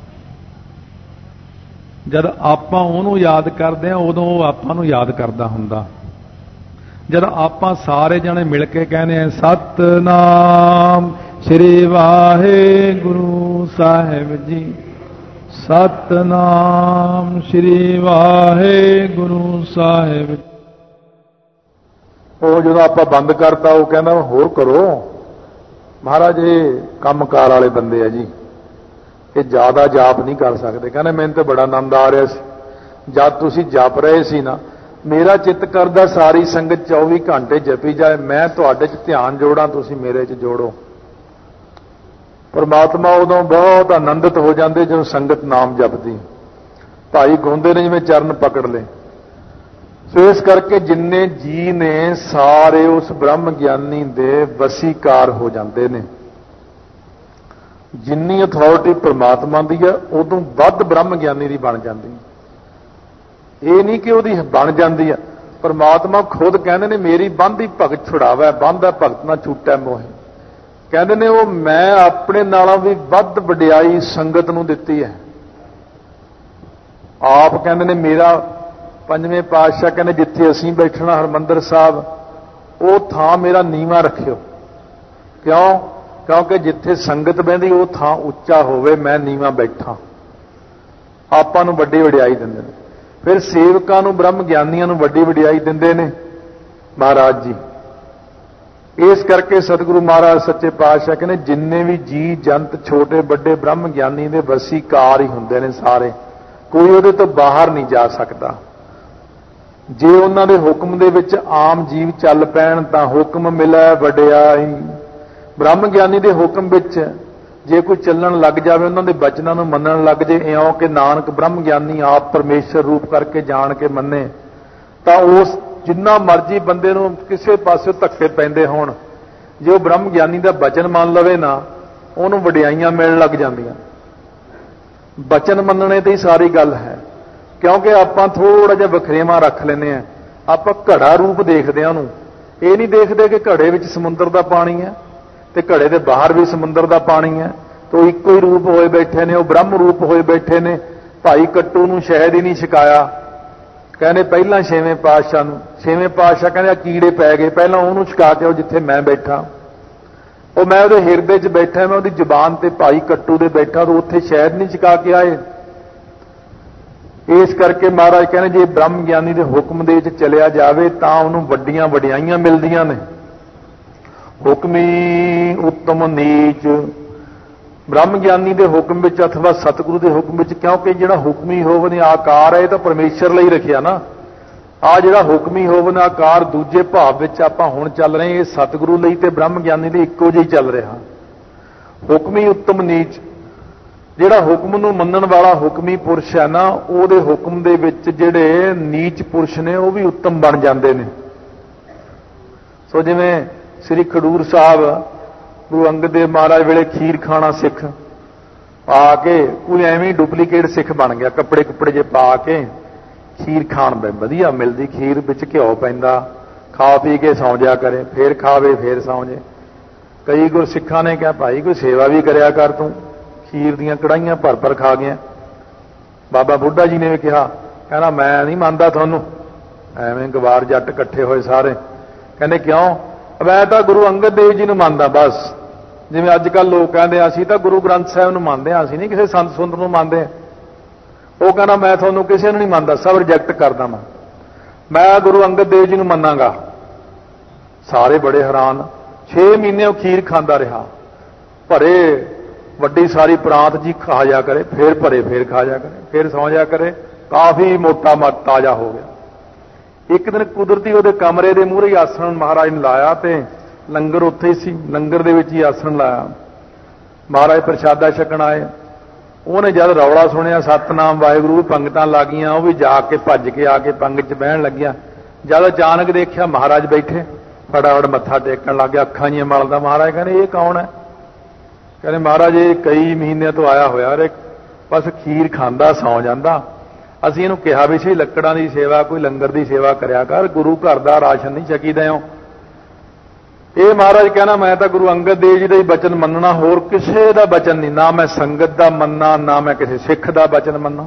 ਜਦ ਆਪਾਂ ਉਹਨੂੰ ਯਾਦ ਕਰਦੇ ਹਾਂ ਉਦੋਂ ਉਹ ਆਪਾਂ ਨੂੰ ਯਾਦ ਕਰਦਾ ਹੁੰਦਾ। ਜਦ ਆਪਾਂ ਸਾਰੇ ਜਣੇ ਮਿਲ ਕੇ ਕਹਿੰਦੇ ਆ ਸਤਿਨਾਮ ਸ੍ਰੀ ਵਾਹਿਗੁਰੂ ਸਾਹਿਬ ਜੀ, ਸਤਿਨਾਮ ਸ੍ਰੀ ਵਾਹਿਗੁਰੂ ਸਾਹਿਬ। ਉਹ ਜਦੋਂ ਆਪਾਂ ਬੰਦ ਕਰਤਾ ਉਹ ਕਹਿੰਦਾ ਹੋਰ ਕਰੋ ਮਹਾਰਾਜ, ਇਹ ਕੰਮਕਾਰ ਵਾਲੇ ਬੰਦੇ ਆ ਜੀ, ਇਹ ਜ਼ਿਆਦਾ ਜਾਪ ਨਹੀਂ ਕਰ ਸਕਦੇ। ਕਹਿੰਦੇ ਮੈਨੂੰ ਤਾਂ ਬੜਾ ਆਨੰਦ ਆ ਰਿਹਾ ਸੀ ਜਦ ਤੁਸੀਂ ਜਪ ਰਹੇ ਸੀ ਨਾ, ਮੇਰਾ ਚਿੱਤ ਕਰਦਾ ਸਾਰੀ ਸੰਗਤ 24 ਘੰਟੇ ਜਪੀ ਜਾਏ, ਮੈਂ ਤੁਹਾਡੇ 'ਚ ਧਿਆਨ ਜੋੜਾਂ, ਤੁਸੀਂ ਮੇਰੇ 'ਚ ਜੋੜੋ। ਪਰਮਾਤਮਾ ਉਦੋਂ ਬਹੁਤ ਆਨੰਦਿਤ ਹੋ ਜਾਂਦੇ ਜਦੋਂ ਸੰਗਤ ਨਾਮ ਜਪਦੀ। ਭਾਈ ਗੋਂਦੇ ਨੇ ਜਿਵੇਂ ਚਰਨ ਪਕੜ ਲਏ। ਸੋ ਇਸ ਕਰਕੇ ਜਿੰਨੇ ਜੀ ਨੇ ਸਾਰੇ ਉਸ ਬ੍ਰਹਮ ਗਿਆਨੀ ਦੇ ਵਸੀਕਾਰ ਹੋ ਜਾਂਦੇ ਨੇ। ਜਿੰਨੀ ਅਥਾਰਟੀ ਪਰਮਾਤਮਾ ਦੀ ਹੈ ਉਦੋਂ ਵੱਧ ਬ੍ਰਹਮ ਗਿਆਨੀ ਦੀ ਬਣ ਜਾਂਦੀ। ਇਹ ਨਹੀਂ ਕਿ ਉਹਦੀ ਬਣ ਜਾਂਦੀ ਹੈ, ਪਰਮਾਤਮਾ ਖੁਦ ਕਹਿੰਦੇ ਨੇ ਮੇਰੀ ਬੰਧੀ ਭਗਤ ਛੁਡਾਵੈ, ਬੰਧਾ ਭਗਤ ਨਾ ਛੂਟੈ ਮੋਹਿ। ਕਹਿੰਦੇ ਨੇ ਉਹ ਮੈਂ ਆਪਣੇ ਨਾਲੋਂ ਵੀ ਵੱਧ ਵਡਿਆਈ ਸੰਗਤ ਨੂੰ ਦਿੱਤੀ ਹੈ। ਆਪ ਕਹਿੰਦੇ ਨੇ ਮੇਰਾ 5ਵੇਂ ਪਾਤਸ਼ਾਹ ਕਹਿੰਦੇ ਜਿੱਥੇ ਅਸੀਂ ਬੈਠਣਾ ਹਰਿਮੰਦਰ ਸਾਹਿਬ, ਉਹ ਥਾਂ ਮੇਰਾ ਨੀਵਾਂ ਰੱਖਿਓ। ਕਿਉਂ? ਕਿਉਂਕਿ ਜਿੱਥੇ ਸੰਗਤ ਬਹਿੰਦੀ ਉਹ ਥਾਂ ਉੱਚਾ ਹੋਵੇ, ਮੈਂ ਨੀਵਾਂ ਬੈਠਾ। ਆਪਾਂ ਨੂੰ ਵੱਡੀ ਵਡਿਆਈ ਦਿੰਦੇ ਨੇ। ਫਿਰ ਸੇਵਕਾਂ ਨੂੰ ਬ੍ਰਹਮ ਗਿਆਨੀਆਂ ਨੂੰ ਵੱਡੀ ਵਡਿਆਈ ਦਿੰਦੇ ਨੇ ਮਹਾਰਾਜ ਜੀ। ਇਸ ਕਰਕੇ ਸਤਿਗੁਰੂ ਮਹਾਰਾਜ ਸੱਚੇ ਪਾਤਸ਼ਾਹ ਕਹਿੰਦੇ ਜਿੰਨੇ ਵੀ ਜੀ ਜੰਤ ਛੋਟੇ ਵੱਡੇ ਬ੍ਰਹਮ ਗਿਆਨੀ ਦੇ ਵਸੀਕਾਰ ਹੀ ਹੁੰਦੇ ਨੇ ਸਾਰੇ, ਕੋਈ ਉਹਦੇ ਤੋਂ ਬਾਹਰ ਨਹੀਂ ਜਾ ਸਕਦਾ। ਜੇ ਉਹਨਾਂ ਦੇ ਹੁਕਮ ਦੇ ਵਿੱਚ ਆਮ ਜੀਵ ਚੱਲ ਪੈਣ ਤਾਂ ਹੁਕਮ ਮਿਲੈ ਵਡਿਆਈ। ਬ੍ਰਹਮ ਗਿਆਨੀ ਦੇ ਹੁਕਮ ਵਿੱਚ ਜੇ ਕੋਈ ਚੱਲਣ ਲੱਗ ਜਾਵੇ, ਉਹਨਾਂ ਦੇ ਬਚਨਾਂ ਨੂੰ ਮੰਨਣ ਲੱਗ ਜੇ, ਇਉਂ ਕਿ ਨਾਨਕ ਬ੍ਰਹਮ ਗਿਆਨੀ ਆਪ ਪਰਮੇਸ਼ਰ ਰੂਪ ਕਰਕੇ ਜਾਣ ਕੇ ਮੰਨੇ, ਤਾਂ ਉਸ ਜਿੰਨਾ ਮਰਜ਼ੀ ਬੰਦੇ ਨੂੰ ਕਿਸੇ ਪਾਸੇ ਧੱਕੇ ਪੈਂਦੇ ਹੋਣ, ਜੇ ਉਹ ਬ੍ਰਹਮ ਗਿਆਨੀ ਦਾ ਬਚਨ ਮੰਨ ਲਵੇ ਨਾ, ਉਹਨੂੰ ਵਡਿਆਈਆਂ ਮਿਲਣ ਲੱਗ ਜਾਂਦੀਆਂ। ਬਚਨ ਮੰਨਣੇ ਤੇ ਹੀ ਸਾਰੀ ਗੱਲ ਹੈ। ਕਿਉਂਕਿ ਆਪਾਂ ਥੋੜਾ ਜਿਹਾ ਵਖਰੇਵਾਂ ਰੱਖ ਲੈਂਦੇ ਆ, ਆਪਾਂ ਘੜਾ ਰੂਪ ਦੇਖਦੇ ਆ ਉਹਨੂੰ, ਇਹ ਨਹੀਂ ਦੇਖਦੇ ਕਿ ਘੜੇ ਵਿੱਚ ਸਮੁੰਦਰ ਦਾ ਪਾਣੀ ਹੈ ਤੇ ਘੜੇ ਦੇ ਬਾਹਰ ਵੀ ਸਮੁੰਦਰ ਦਾ ਪਾਣੀ ਹੈ, ਤੇ ਇੱਕੋ ਹੀ ਰੂਪ ਹੋਏ ਬੈਠੇ ਨੇ, ਉਹ ਬ੍ਰਹਮ ਰੂਪ ਹੋਏ ਬੈਠੇ ਨੇ। ਭਾਈ ਕੱਟੂ ਨੂੰ ਸ਼ਹਿਦ ਹੀ ਨਹੀਂ ਛਕਾਇਆ, ਕਹਿੰਦੇ ਪਹਿਲਾਂ 6ਵੇਂ ਪਾਤਸ਼ਾਹ ਨੂੰ। 6ਵੇਂ ਪਾਤਸ਼ਾਹ ਕਹਿੰਦੇ ਆ ਕੀੜੇ ਪੈ ਗਏ, ਪਹਿਲਾਂ ਉਹਨੂੰ ਛਕਾ ਕੇ ਆਓ ਜਿੱਥੇ ਮੈਂ ਬੈਠਾ। ਉਹ ਮੈਂ ਉਹਦੇ ਹਿਰਦੇ 'ਚ ਬੈਠਾ, ਮੈਂ ਉਹਦੀ ਜ਼ੁਬਾਨ ਤੇ ਭਾਈ ਕੱਟੂ ਦੇ ਬੈਠਾ, ਤਾਂ ਉੱਥੇ ਸ਼ਹਿਦ ਨਹੀਂ ਛਕਾ ਕੇ ਆਏ। ਇਸ ਕਰਕੇ ਮਹਾਰਾਜ ਕਹਿੰਦੇ ਜੇ ਬ੍ਰਹਮ ਗਿਆਨੀ ਦੇ ਹੁਕਮ ਦੇ ਵਿੱਚ ਚਲਿਆ ਜਾਵੇ ਤਾਂ ਉਹਨੂੰ ਵੱਡੀਆਂ ਵਡਿਆਈਆਂ ਮਿਲਦੀਆਂ ਨੇ। ਹੁਕਮੀ ਉੱਤਮ ਨੀਚ, ਬ੍ਰਹਮ ਗਿਆਨੀ ਦੇ ਹੁਕਮ ਵਿੱਚ ਅਥਵਾ ਸਤਿਗੁਰੂ ਦੇ ਹੁਕਮ ਵਿੱਚ, ਕਿਉਂਕਿ ਜਿਹੜਾ ਹੁਕਮੀ ਹੋਵਨ ਆਕਾਰ ਹੈ ਇਹ ਤਾਂ ਪਰਮੇਸ਼ਰ ਲਈ ਰੱਖਿਆ ਨਾ। ਆ ਜਿਹੜਾ ਹੁਕਮੀ ਹੋਵਨ ਆਕਾਰ ਦੂਜੇ ਭਾਵ ਵਿੱਚ ਆਪਾਂ ਹੁਣ ਚੱਲ ਰਹੇ, ਇਹ ਸਤਿਗੁਰੂ ਲਈ ਤੇ ਬ੍ਰਹਮ ਗਿਆਨੀ ਲਈ ਇੱਕੋ ਜਿਹਾ ਚੱਲ ਰਿਹਾ। ਹੁਕਮੀ ਉੱਤਮ ਨੀਚ। ਜਿਹੜਾ ਹੁਕਮ ਨੂੰ ਮੰਨਣ ਵਾਲਾ ਹੁਕਮੀ ਪੁਰਸ਼ ਹੈ ਨਾ, ਉਹਦੇ ਹੁਕਮ ਦੇ ਵਿੱਚ ਜਿਹੜੇ ਨੀਚ ਪੁਰਸ਼ ਨੇ ਉਹ ਵੀ ਉੱਤਮ ਬਣ ਜਾਂਦੇ ਨੇ। ਸੋ ਜਿਵੇਂ ਸ੍ਰੀ ਖਡੂਰ ਸਾਹਿਬ ਗੁਰੂ ਅੰਗਦ ਦੇਵ ਮਹਾਰਾਜ ਵੇਲੇ ਖੀਰ ਖਾਣਾ ਸਿੱਖ ਆ ਕੇ ਕੋਈ ਐਵੇਂ ਡੁਪਲੀਕੇਟ ਸਿੱਖ ਬਣ ਗਿਆ, ਕੱਪੜੇ ਕੁੱਪੜੇ ਜੇ ਪਾ ਕੇ ਖੀਰ ਖਾਣ ਬਈ ਵਧੀਆ ਮਿਲਦੀ, ਖੀਰ ਵਿੱਚ ਘਿਓ ਪੈਂਦਾ, ਖਾ ਪੀ ਕੇ ਸੌਂ ਜਾ ਕਰੇ, ਫੇਰ ਖਾਵੇ ਫੇਰ ਸੌਂ ਜੇ। ਕਈ ਗੁਰਸਿੱਖਾਂ ਨੇ ਕਿਹਾ ਭਾਈ ਕੋਈ ਸੇਵਾ ਵੀ ਕਰਿਆ ਕਰ, ਤੂੰ ਖੀਰ ਦੀਆਂ ਕੜਾਹੀਆਂ ਭਰ ਭਰ ਖਾ ਗਿਆ। ਬਾਬਾ ਬੁੱਢਾ ਜੀ ਨੇ ਵੀ ਕਿਹਾ, ਕਹਿੰਦਾ ਮੈਂ ਨਹੀਂ ਮੰਨਦਾ ਤੁਹਾਨੂੰ। ਐਵੇਂ ਗਵਾਰ ਜੱਟ ਇਕੱਠੇ ਹੋਏ ਸਾਰੇ, ਕਹਿੰਦੇ ਕਿਉਂ? ਮੈਂ ਤਾਂ ਗੁਰੂ ਅੰਗਦ ਦੇਵ ਜੀ ਨੂੰ ਮੰਨਦਾ ਬਸ। ਜਿਵੇਂ ਅੱਜ ਕੱਲ੍ਹ ਲੋਕ ਕਹਿੰਦੇ ਅਸੀਂ ਤਾਂ ਗੁਰੂ ਗ੍ਰੰਥ ਸਾਹਿਬ ਨੂੰ ਮੰਨਦੇ ਹਾਂ, ਅਸੀਂ ਨਹੀਂ ਕਿਸੇ ਸੰਤ ਸੁੰਦਰ ਨੂੰ ਮੰਨਦੇ। ਉਹ ਕਹਿੰਦਾ ਮੈਂ ਤੁਹਾਨੂੰ ਕਿਸੇ ਨੂੰ ਨਹੀਂ ਮੰਨਦਾ, ਸਭ ਰਿਜੈਕਟ ਕਰਦਾ ਮੈਂ ਗੁਰੂ ਅੰਗਦ ਦੇਵ ਜੀ ਨੂੰ ਮੰਨਾਂਗਾ। ਸਾਰੇ ਬੜੇ ਹੈਰਾਨ। 6 ਮਹੀਨੇ ਉਹ ਖੀਰ ਖਾਂਦਾ ਰਿਹਾ, ਭਰੇ ਵੱਡੀ ਸਾਰੀ ਪ੍ਰਾਂਤ ਜੀ ਖਾ ਜਾ ਕਰੇ, ਫੇਰ ਭਰੇ ਫੇਰ ਖਾ ਜਾ ਕਰੇ, ਫੇਰ ਸੌਂ ਜਾ ਕਰੇ, ਕਾਫੀ ਮੋਟਾ ਤਾਜ਼ਾ ਹੋ ਗਿਆ। ਇੱਕ ਦਿਨ ਕੁਦਰਤੀ ਉਹਦੇ ਕਮਰੇ ਦੇ ਮੂਹਰੇ ਆਸਣ ਮਹਾਰਾਜ ਨੇ ਲਾਇਆ ਤੇ ਲੰਗਰ ਉੱਥੇ ਹੀ ਸੀ, ਲੰਗਰ ਦੇ ਵਿੱਚ ਹੀ ਆਸਣ ਲਾਇਆ। ਮਹਾਰਾਜ ਪ੍ਰਸ਼ਾਦਾ ਛਕਣ ਆਏ, ਉਹਨੇ ਜਦ ਰੌਲਾ ਸੁਣਿਆ ਸਤਨਾਮ ਵਾਹਿਗੁਰੂ ਪੰਗਤਾਂ ਲੱਗੀਆਂ, ਉਹ ਵੀ ਜਾ ਕੇ ਭੱਜ ਕੇ ਆ ਕੇ ਪੰਗਤ 'ਚ ਬਹਿਣ ਲੱਗਿਆ। ਜਦ ਅਚਾਨਕ ਦੇਖਿਆ ਮਹਾਰਾਜ ਬੈਠੇ, ਫਟਾਫਟ ਮੱਥਾ ਟੇਕਣ ਲੱਗ ਗਿਆ, ਅੱਖਾਂ ਜਿਹੀਆਂ ਮਲਦਾ। ਮਹਾਰਾਜ ਕਹਿੰਦੇ ਇਹ ਕੌਣ ਹੈ? ਕਹਿੰਦੇ ਮਹਾਰਾਜ ਇਹ ਕਈ ਮਹੀਨਿਆਂ ਤੋਂ ਆਇਆ ਹੋਇਆ, ਅਰੇ ਬਸ ਖੀਰ ਖਾਂਦਾ ਸੌਂ ਜਾਂਦਾ। ਅਸੀਂ ਇਹਨੂੰ ਕਿਹਾ ਵੀ ਸੀ ਲੱਕੜਾਂ ਦੀ ਸੇਵਾ, ਕੋਈ ਲੰਗਰ ਦੀ ਸੇਵਾ ਕਰਿਆ ਕਰ, ਗੁਰੂ ਘਰ ਦਾ ਰਾਸ਼ਨ ਨਹੀਂ ਛਕੀਦੇ ਹੋ। ਇਹ ਮਹਾਰਾਜ ਕਹਿਣਾ ਮੈਂ ਤਾਂ ਗੁਰੂ ਅੰਗਦ ਦੇਵ ਜੀ ਦਾ ਹੀ ਬਚਨ ਮੰਨਣਾ, ਹੋਰ ਕਿਸੇ ਦਾ ਬਚਨ ਨਹੀਂ, ਨਾ ਮੈਂ ਸੰਗਤ ਦਾ ਮੰਨਣਾ, ਨਾ ਮੈਂ ਕਿਸੇ ਸਿੱਖ ਦਾ ਬਚਨ ਮੰਨਣਾ।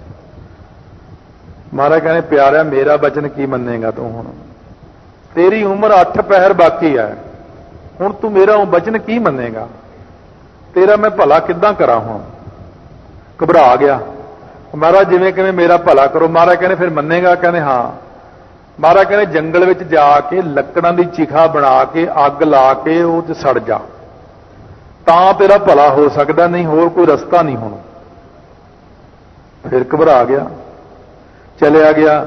ਮਹਾਰਾਜ ਕਹਿੰਦੇ ਪਿਆਰਿਆ ਮੇਰਾ ਬਚਨ ਕੀ ਮੰਨੇਗਾ ਤੂੰ? ਹੁਣ ਤੇਰੀ ਉਮਰ 8 ਪਹਿਰ ਬਾਕੀ ਹੈ, ਹੁਣ ਤੂੰ ਮੇਰਾ ਬਚਨ ਕੀ ਮੰਨੇਗਾ? ਤੇਰਾ ਮੈਂ ਭਲਾ ਕਿੱਦਾਂ ਕਰਾਂ? ਹੁਣ ਘਬਰਾ ਗਿਆ। ਮਹਾਰਾਜ ਜਿਵੇਂ ਕਿਵੇਂ ਮੇਰਾ ਭਲਾ ਕਰੋ। ਮਹਾਰਾਜ ਕਹਿੰਦੇ ਫਿਰ ਮੰਨੇਗਾ? ਕਹਿੰਦੇ ਹਾਂ। ਮਹਾਰਾਜ ਕਹਿੰਦੇ ਜੰਗਲ ਵਿੱਚ ਜਾ ਕੇ ਲੱਕੜਾਂ ਦੀ ਚਿਖਾ ਬਣਾ ਕੇ ਅੱਗ ਲਾ ਕੇ ਉਹ 'ਚ ਸੜ ਜਾ, ਤਾਂ ਤੇਰਾ ਭਲਾ ਹੋ ਸਕਦਾ, ਨਹੀਂ ਹੋਰ ਕੋਈ ਰਸਤਾ ਨਹੀਂ। ਹੁਣ ਫਿਰ ਘਬਰਾ ਗਿਆ, ਚਲਿਆ ਗਿਆ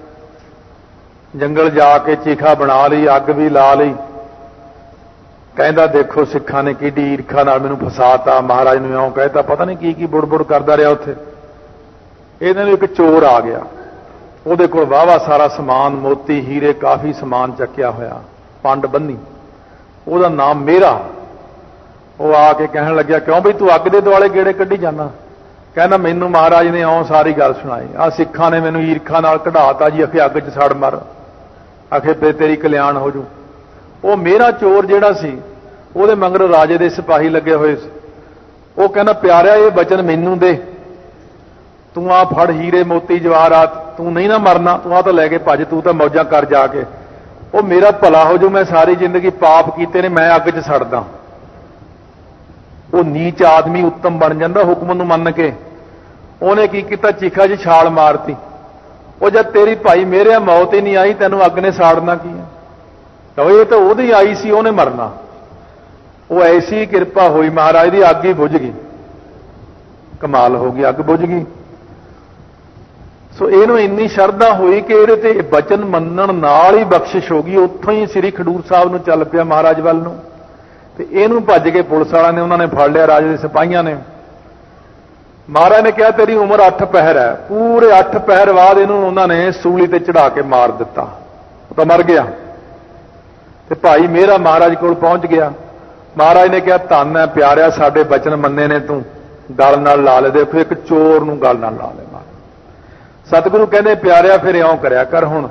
ਜੰਗਲ ਜਾ ਕੇ ਚਿਖਾ ਬਣਾ ਲਈ, ਅੱਗ ਵੀ ਲਾ ਲਈ। ਕਹਿੰਦਾ ਦੇਖੋ ਸਿੱਖਾਂ ਨੇ ਕਿਹੜੀ ਈਰਖਾ ਨਾਲ ਮੈਨੂੰ ਫਸਾਤਾ, ਮਹਾਰਾਜ ਨੂੰ ਇਉਂ ਕਹਿਤਾ, ਪਤਾ ਨਹੀਂ ਕੀ ਕੀ ਬੁੜ ਕਰਦਾ ਰਿਹਾ ਉੱਥੇ। ਇਹਨਾਂ ਨੂੰ ਇੱਕ ਚੋਰ ਆ ਗਿਆ, ਉਹਦੇ ਕੋਲ ਵਾਹਵਾ ਸਾਰਾ ਸਮਾਨ, ਮੋਤੀ ਹੀਰੇ ਕਾਫੀ ਸਮਾਨ ਚੱਕਿਆ ਹੋਇਆ, ਪੰਡ ਬੰਨੀ, ਉਹਦਾ ਨਾਮ ਮੇਰਾ। ਉਹ ਆ ਕੇ ਕਹਿਣ ਲੱਗਿਆ ਕਿਉਂ ਬਈ ਤੂੰ ਅੱਗ ਦੇ ਦੁਆਲੇ ਗੇੜੇ ਕੱਢੀ ਜਾਂਦਾ? ਕਹਿੰਦਾ ਮੈਨੂੰ ਮਹਾਰਾਜ ਨੇ ਇਉਂ ਸਾਰੀ ਗੱਲ ਸੁਣਾਈ, ਆਹ ਸਿੱਖਾਂ ਨੇ ਮੈਨੂੰ ਈਰਖਾ ਨਾਲ ਕਢਾਤਾ ਜੀ, ਅਖੇ ਅੱਗ 'ਚ ਸੜ ਮਰ, ਅਖੇ ਤੇ ਤੇਰੀ ਕਲਿਆਣ ਹੋ ਜੂ। ਉਹ ਮੇਰਾ ਚੋਰ ਜਿਹੜਾ ਸੀ ਉਹਦੇ ਮਗਰ ਰਾਜੇ ਦੇ ਸਿਪਾਹੀ ਲੱਗੇ ਹੋਏ ਸੀ। ਉਹ ਕਹਿੰਦਾ ਪਿਆਰਿਆ ਇਹ ਬਚਨ ਮੈਨੂੰ ਦੇ, ਤੂੰ ਆ ਫੜ ਹੀਰੇ ਮੋਤੀ ਜਵਾਹਰਾਤ, ਤੂੰ ਨਹੀਂ ਨਾ ਮਰਨਾ, ਤੂੰ ਆ ਤਾਂ ਲੈ ਕੇ ਭੱਜ, ਤੂੰ ਤਾਂ ਮੌਜਾਂ ਕਰ ਜਾ ਕੇ, ਉਹ ਮੇਰਾ ਭਲਾ ਹੋ ਜੂ, ਮੈਂ ਸਾਰੀ ਜ਼ਿੰਦਗੀ ਪਾਪ ਕੀਤੇ ਨੇ, ਮੈਂ ਅੱਗ 'ਚ ਸੜਦਾ। ਉਹ ਨੀਚ ਆਦਮੀ ਉੱਤਮ ਬਣ ਜਾਂਦਾ ਹੁਕਮ ਨੂੰ ਮੰਨ ਕੇ। ਉਹਨੇ ਕੀ ਕੀਤਾ, ਚਿਖਾ 'ਚ ਛਾਲ ਮਾਰਤੀ। ਉਹ ਜਦ ਤੇਰੀ ਭਾਈ ਮੇਰੇ ਮੌਤ ਹੀ ਨਹੀਂ ਆਈ, ਤੈਨੂੰ ਅੱਗ ਨੇ ਸਾੜਨਾ ਕੀ ਹੈ? ਤਾਂ ਇਹ ਤਾਂ ਉਹਦੀ ਆਈ ਸੀ, ਉਹਨੇ ਮਰਨਾ। ਉਹ ਐਸੀ ਕਿਰਪਾ ਹੋਈ ਮਹਾਰਾਜ ਦੀ, ਅੱਗ ਹੀ ਬੁਝ ਗਈ, ਕਮਾਲ ਹੋ ਗਈ, ਅੱਗ ਬੁਝ ਗਈ। ਸੋ ਇਹਨੂੰ ਇੰਨੀ ਸ਼ਰਧਾ ਹੋਈ ਕਿ ਇਹਦੇ ਤੇ ਬਚਨ ਮੰਨਣ ਨਾਲ ਹੀ ਬਖਸ਼ਿਸ਼ ਹੋ ਗਈ। ਉੱਥੋਂ ਹੀ ਸ੍ਰੀ ਖਡੂਰ ਸਾਹਿਬ ਨੂੰ ਚੱਲ ਪਿਆ ਮਹਾਰਾਜ ਵੱਲ ਨੂੰ, ਤੇ ਇਹਨੂੰ ਭੱਜ ਕੇ ਪੁਲਿਸ ਵਾਲਿਆਂ ਨੇ ਉਹਨਾਂ ਨੇ ਫੜ ਲਿਆ, ਰਾਜੇ ਦੇ ਸਿਪਾਹੀਆਂ ਨੇ। ਮਹਾਰਾਜ ਨੇ ਕਿਹਾ ਤੇਰੀ ਉਮਰ 8 ਪਹਿਰ ਹੈ, ਪੂਰੇ 8 ਪਹਿਰ ਬਾਅਦ ਇਹਨੂੰ ਉਹਨਾਂ ਨੇ ਸੂਲੀ ਤੇ ਚੜਾ ਕੇ ਮਾਰ ਦਿੱਤਾ, ਉਹ ਤਾਂ ਮਰ ਗਿਆ। ਤੇ ਭਾਈ ਮੇਰਾ ਮਹਾਰਾਜ ਕੋਲ ਪਹੁੰਚ ਗਿਆ। ਮਹਾਰਾਜ ਨੇ ਕਿਹਾ ਧੰਨ ਹੈ ਪਿਆਰਿਆ, ਸਾਡੇ ਬਚਨ ਮੰਨੇ ਨੇ ਤੂੰ, ਗਲ ਨਾਲ ਲਾ ਲੈ। ਦੇਖੋ ਇੱਕ ਚੋਰ ਨੂੰ ਗਲ ਨਾਲ ਲਾ ਲੈ। ਸਤਿਗੁਰੂ ਕਹਿੰਦੇ ਪਿਆਰਿਆ ਫਿਰ ਇਉਂ ਕਰਿਆ ਕਰ, ਹੁਣ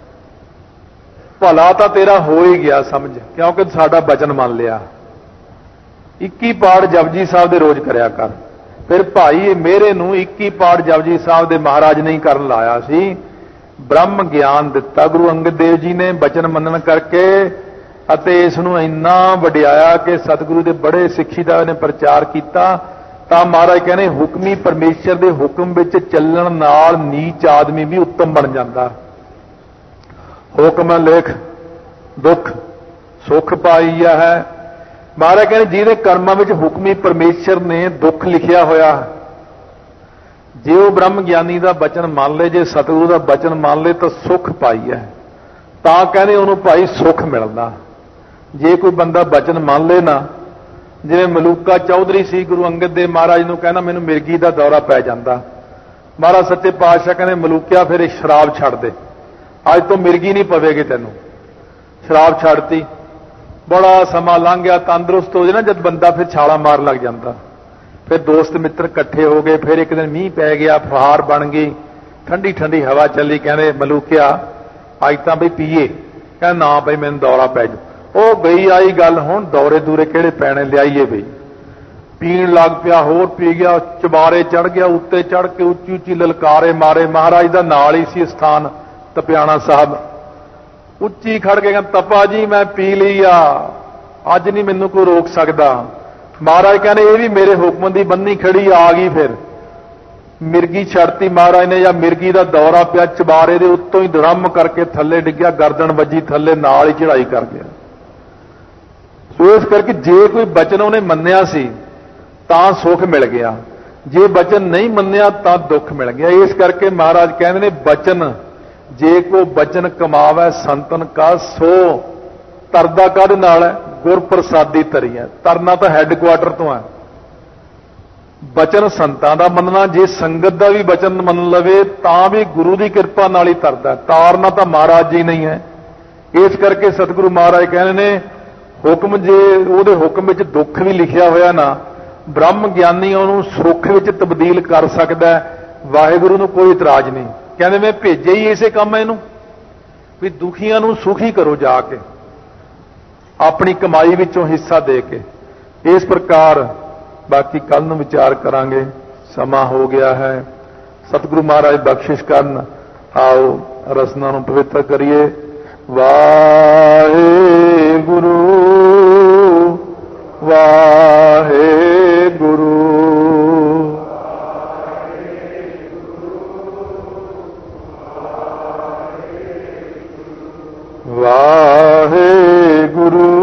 ਭਲਾ ਤਾਂ ਤੇਰਾ ਹੋ ਹੀ ਗਿਆ ਸਮਝ, ਕਿਉਂਕਿ ਸਾਡਾ ਬਚਨ ਮੰਨ ਲਿਆ। 21 ਪਾਠ ਜਪਜੀ ਸਾਹਿਬ ਦੇ ਰੋਜ਼ ਕਰਿਆ ਕਰ। ਫਿਰ ਭਾਈ ਮੇਰੇ ਨੂੰ 21 ਪਾਠ ਜਪਜੀ ਸਾਹਿਬ ਦੇ ਮਹਾਰਾਜ ਨੇ ਹੀ ਕਰਨ ਲਾਇਆ ਸੀ। ਬ੍ਰਹਮ ਗਿਆਨ ਦਿੱਤਾ ਗੁਰੂ ਅੰਗਦ ਦੇਵ ਜੀ ਨੇ ਬਚਨ ਮੰਨਣ ਕਰਕੇ, ਅਤੇ ਇਸ ਨੂੰ ਇੰਨਾ ਵਡਿਆਇਆ ਕਿ ਸਤਿਗੁਰੂ ਦੇ ਬੜੇ ਸਿੱਖੀ ਦਾ ਇਹਨੇ ਪ੍ਰਚਾਰ ਕੀਤਾ। ਤਾਂ ਮਹਾਰਾਜ ਕਹਿੰਦੇ ਹੁਕਮੀ ਪਰਮੇਸ਼ਰ ਦੇ ਹੁਕਮ ਵਿੱਚ ਚੱਲਣ ਨਾਲ ਨੀਚ ਆਦਮੀ ਵੀ ਉੱਤਮ ਬਣ ਜਾਂਦਾ। ਹੁਕਮ ਲੇਖ ਦੁੱਖ ਸੁਖ ਪਾਈਆ ਹੈ। ਮਹਾਰਾਜ ਕਹਿੰਦੇ ਜਿਹਦੇ ਕਰਮਾਂ ਵਿੱਚ ਹੁਕਮੀ ਪਰਮੇਸ਼ਰ ਨੇ ਦੁੱਖ ਲਿਖਿਆ ਹੋਇਆ, ਜੇ ਉਹ ਬ੍ਰਹਮ ਗਿਆਨੀ ਦਾ ਬਚਨ ਮੰਨ ਲੇ, ਜੇ ਸਤਿਗੁਰੂ ਦਾ ਬਚਨ ਮੰਨ ਲੇ ਤਾਂ ਸੁਖ ਪਾਈਆ। ਤਾਂ ਕਹਿੰਦੇ ਉਹਨੂੰ ਭਾਈ ਸੁਖ ਮਿਲਦਾ। ਜੇ ਕੋਈ ਬੰਦਾ ਬਚਨ ਮੰਨ ਲੇ ਨਾ, ਜਿਵੇਂ ਮਲੂਕਾ ਚੌਧਰੀ ਸੀ, ਗੁਰੂ ਅੰਗਦ ਦੇਵ ਮਹਾਰਾਜ ਨੂੰ ਕਹਿੰਦਾ ਮੈਨੂੰ ਮਿਰਗੀ ਦਾ ਦੌਰਾ ਪੈ ਜਾਂਦਾ। ਮਹਾਰਾਜ ਸੱਚੇ ਪਾਤਸ਼ਾਹ ਕਹਿੰਦੇ ਮਲੂਕਿਆ ਫਿਰ ਇਹ ਸ਼ਰਾਬ ਛੱਡ ਦੇ, ਅੱਜ ਤੋਂ ਮਿਰਗੀ ਨਹੀਂ ਪਵੇਗੀ ਤੈਨੂੰ। ਸ਼ਰਾਬ ਛੱਡਤੀ, ਬੜਾ ਸਮਾਂ ਲੰਘ ਗਿਆ। ਤੰਦਰੁਸਤ ਹੋ ਜੇ ਨਾ ਜਦ ਬੰਦਾ, ਫਿਰ ਛਾਲਾਂ ਮਾਰ ਲੱਗ ਜਾਂਦਾ। ਫਿਰ ਦੋਸਤ ਮਿੱਤਰ ਇਕੱਠੇ ਹੋ ਗਏ। ਫਿਰ ਇੱਕ ਦਿਨ ਮੀਂਹ ਪੈ ਗਿਆ, ਫੁਹਾਰ ਬਣ ਗਈ, ਠੰਡੀ ਠੰਡੀ ਹਵਾ ਚੱਲੀ। ਕਹਿੰਦੇ ਮਲੂਕਿਆ ਅੱਜ ਤਾਂ ਬਈ ਪੀਏ। ਕਹਿੰਦਾ ਨਾ ਬਈ ਮੈਨੂੰ ਦੌਰਾ ਪੈ ਜਾ। ਉਹ ਗਈ ਆਈ ਗੱਲ, ਹੁਣ ਦੌਰੇ ਦੂਰੇ ਕਿਹੜੇ ਪੈਣੇ, ਲਿਆਈਏ ਬਈ। ਪੀਣ ਲੱਗ ਪਿਆ, ਹੋਰ ਪੀ ਗਿਆ, ਚਬਾਰੇ ਚੜ ਗਿਆ, ਉੱਤੇ ਚੜ ਕੇ ਉੱਚੀ ਉੱਚੀ ਲਲਕਾਰੇ ਮਾਰੇ। ਮਹਾਰਾਜ ਦਾ ਨਾਲ ਹੀ ਸੀ ਸਥਾਨ ਤਪਿਆਣਾ ਸਾਹਿਬ। ਉੱਚੀ ਖੜ ਕੇ ਕਹਿੰਦਾ ਤਪਾ ਜੀ ਮੈਂ ਪੀ ਲਈ ਆ, ਅੱਜ ਨਹੀਂ ਮੈਨੂੰ ਕੋਈ ਰੋਕ ਸਕਦਾ। ਮਹਾਰਾਜ ਕਹਿੰਦੇ ਇਹ ਵੀ ਮੇਰੇ ਹੁਕਮ ਦੀ ਬੰਨੀ ਖੜੀ ਆ ਗਈ। ਫਿਰ ਮਿਰਗੀ ਛੱਡਤੀ ਮਹਾਰਾਜ ਨੇ, ਜਾਂ ਮਿਰਗੀ ਦਾ ਦੌਰਾ ਪਿਆ, ਚਬਾਰੇ ਦੇ ਉੱਤੋਂ ਹੀ ਧੜਮ ਕਰਕੇ ਥੱਲੇ ਡਿੱਗਿਆ, ਗਰਦਨ ਵੱਜੀ ਥੱਲੇ, ਨਾਲ ਹੀ ਚੜਾਈ ਕਰ ਗਿਆ। ਸੋ ਇਸ ਕਰਕੇ ਜੇ ਕੋਈ ਬਚਨ ਉਹਨੇ ਮੰਨਿਆ ਸੀ ਤਾਂ ਸੁੱਖ ਮਿਲ ਗਿਆ, ਜੇ ਬਚਨ ਨਹੀਂ ਮੰਨਿਆ ਤਾਂ ਦੁੱਖ ਮਿਲ ਗਿਆ। ਇਸ ਕਰਕੇ ਮਹਾਰਾਜ ਕਹਿੰਦੇ ਨੇ ਬਚਨ ਜੇ ਕੋ ਬਚਨ ਕਮਾਵੇ ਸੰਤਨ ਕਾ, ਸੋ ਤਰਦਾ ਕਾਹਦੇ ਨਾਲ ਹੈ, ਗੁਰ ਪ੍ਰਸਾਦੀ ਤਰੀਐ। ਤਰਨਾ ਤਾਂ ਹੈੱਡਕੁਆਟਰ ਤੋਂ ਹੈ। ਬਚਨ ਸੰਤਾਂ ਦਾ ਮੰਨਣਾ, ਜੇ ਸੰਗਤ ਦਾ ਵੀ ਬਚਨ ਮੰਨ ਲਵੇ ਤਾਂ ਵੀ ਗੁਰੂ ਦੀ ਕਿਰਪਾ ਨਾਲ ਹੀ ਤਰਦਾ। ਤਾਰਨਾ ਤਾਂ ਮਹਾਰਾਜ ਜੀ ਨਹੀਂ ਹੈ। ਇਸ ਕਰਕੇ ਸਤਿਗੁਰੂ ਮਹਾਰਾਜ ਕਹਿੰਦੇ ਨੇ ਹੁਕਮ, ਜੇ ਉਹਦੇ ਹੁਕਮ ਵਿੱਚ ਦੁੱਖ ਵੀ ਲਿਖਿਆ ਹੋਇਆ ਨਾ, ਬ੍ਰਹਮ ਗਿਆਨੀ ਉਹਨੂੰ ਸੁੱਖ ਵਿੱਚ ਤਬਦੀਲ ਕਰ ਸਕਦਾ। ਵਾਹਿਗੁਰੂ ਨੂੰ ਕੋਈ ਇਤਰਾਜ਼ ਨਹੀਂ। ਕਹਿੰਦੇ ਮੈਂ ਭੇਜਿਆ ਹੀ ਇਸੇ ਕੰਮ ਇਹਨੂੰ ਵੀ ਦੁਖੀਆਂ ਨੂੰ ਸੁਖੀ ਕਰੋ, ਜਾ ਕੇ ਆਪਣੀ ਕਮਾਈ ਵਿੱਚੋਂ ਹਿੱਸਾ ਦੇ ਕੇ। ਇਸ ਪ੍ਰਕਾਰ ਬਾਕੀ ਕੱਲ ਨੂੰ ਵਿਚਾਰ ਕਰਾਂਗੇ, ਸਮਾਂ ਹੋ ਗਿਆ ਹੈ। ਸਤਿਗੁਰੂ ਮਹਾਰਾਜ ਬਖਸ਼ਿਸ਼ ਕਰਨ। ਆਓ ਰਸਨਾ ਨੂੰ ਪਵਿੱਤਰ ਕਰੀਏ। ਵਾਹਿਗੁਰੂ ਵਾਹਿਗੁਰੂ ਵਾਹਿਗੁਰੂ